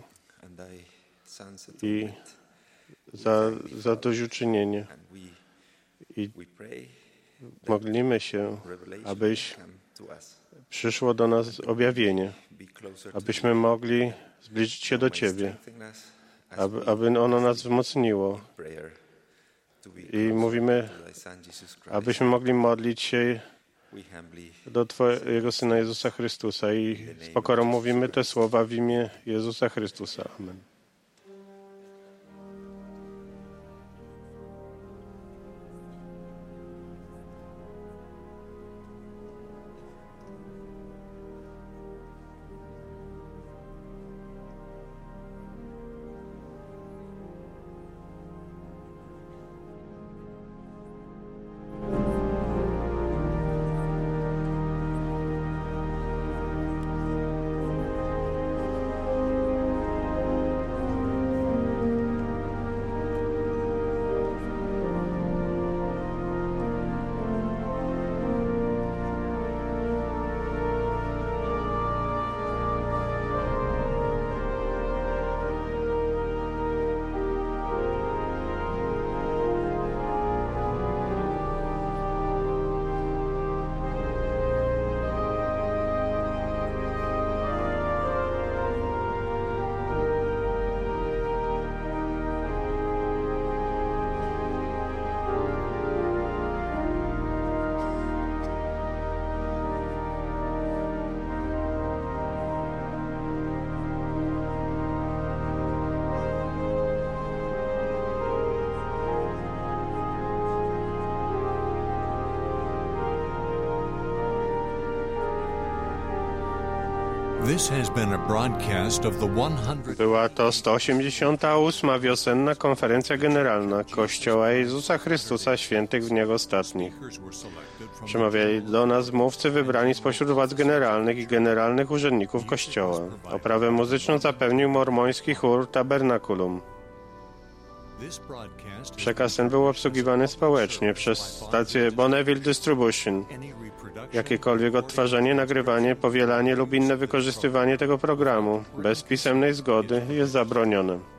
Speaker 1: i za zadośćuczynienie. I modlimy się, abyś przyszło do nas objawienie, abyśmy mogli zbliżyć się do Ciebie, aby, aby ono nas wzmocniło. I mówimy, abyśmy mogli modlić się do Twojego Syna Jezusa Chrystusa i z pokorą mówimy te słowa w imię Jezusa Chrystusa. Amen.
Speaker 2: This has been a broadcast of the one hundred
Speaker 1: Była to sto osiemdziesiąta ósma wiosenna konferencja generalna Kościoła Jezusa Chrystusa Świętych w Dniach Ostatnich. Przemawiali do nas mówcy wybrani spośród władz generalnych i generalnych urzędników Kościoła. Oprawę muzyczną zapewnił mormoński chór Tabernakulum. Przekaz ten był obsługiwany społecznie przez stację Bonneville Distribution. Jakiekolwiek odtwarzanie, nagrywanie, powielanie lub inne wykorzystywanie tego programu bez pisemnej zgody jest zabronione.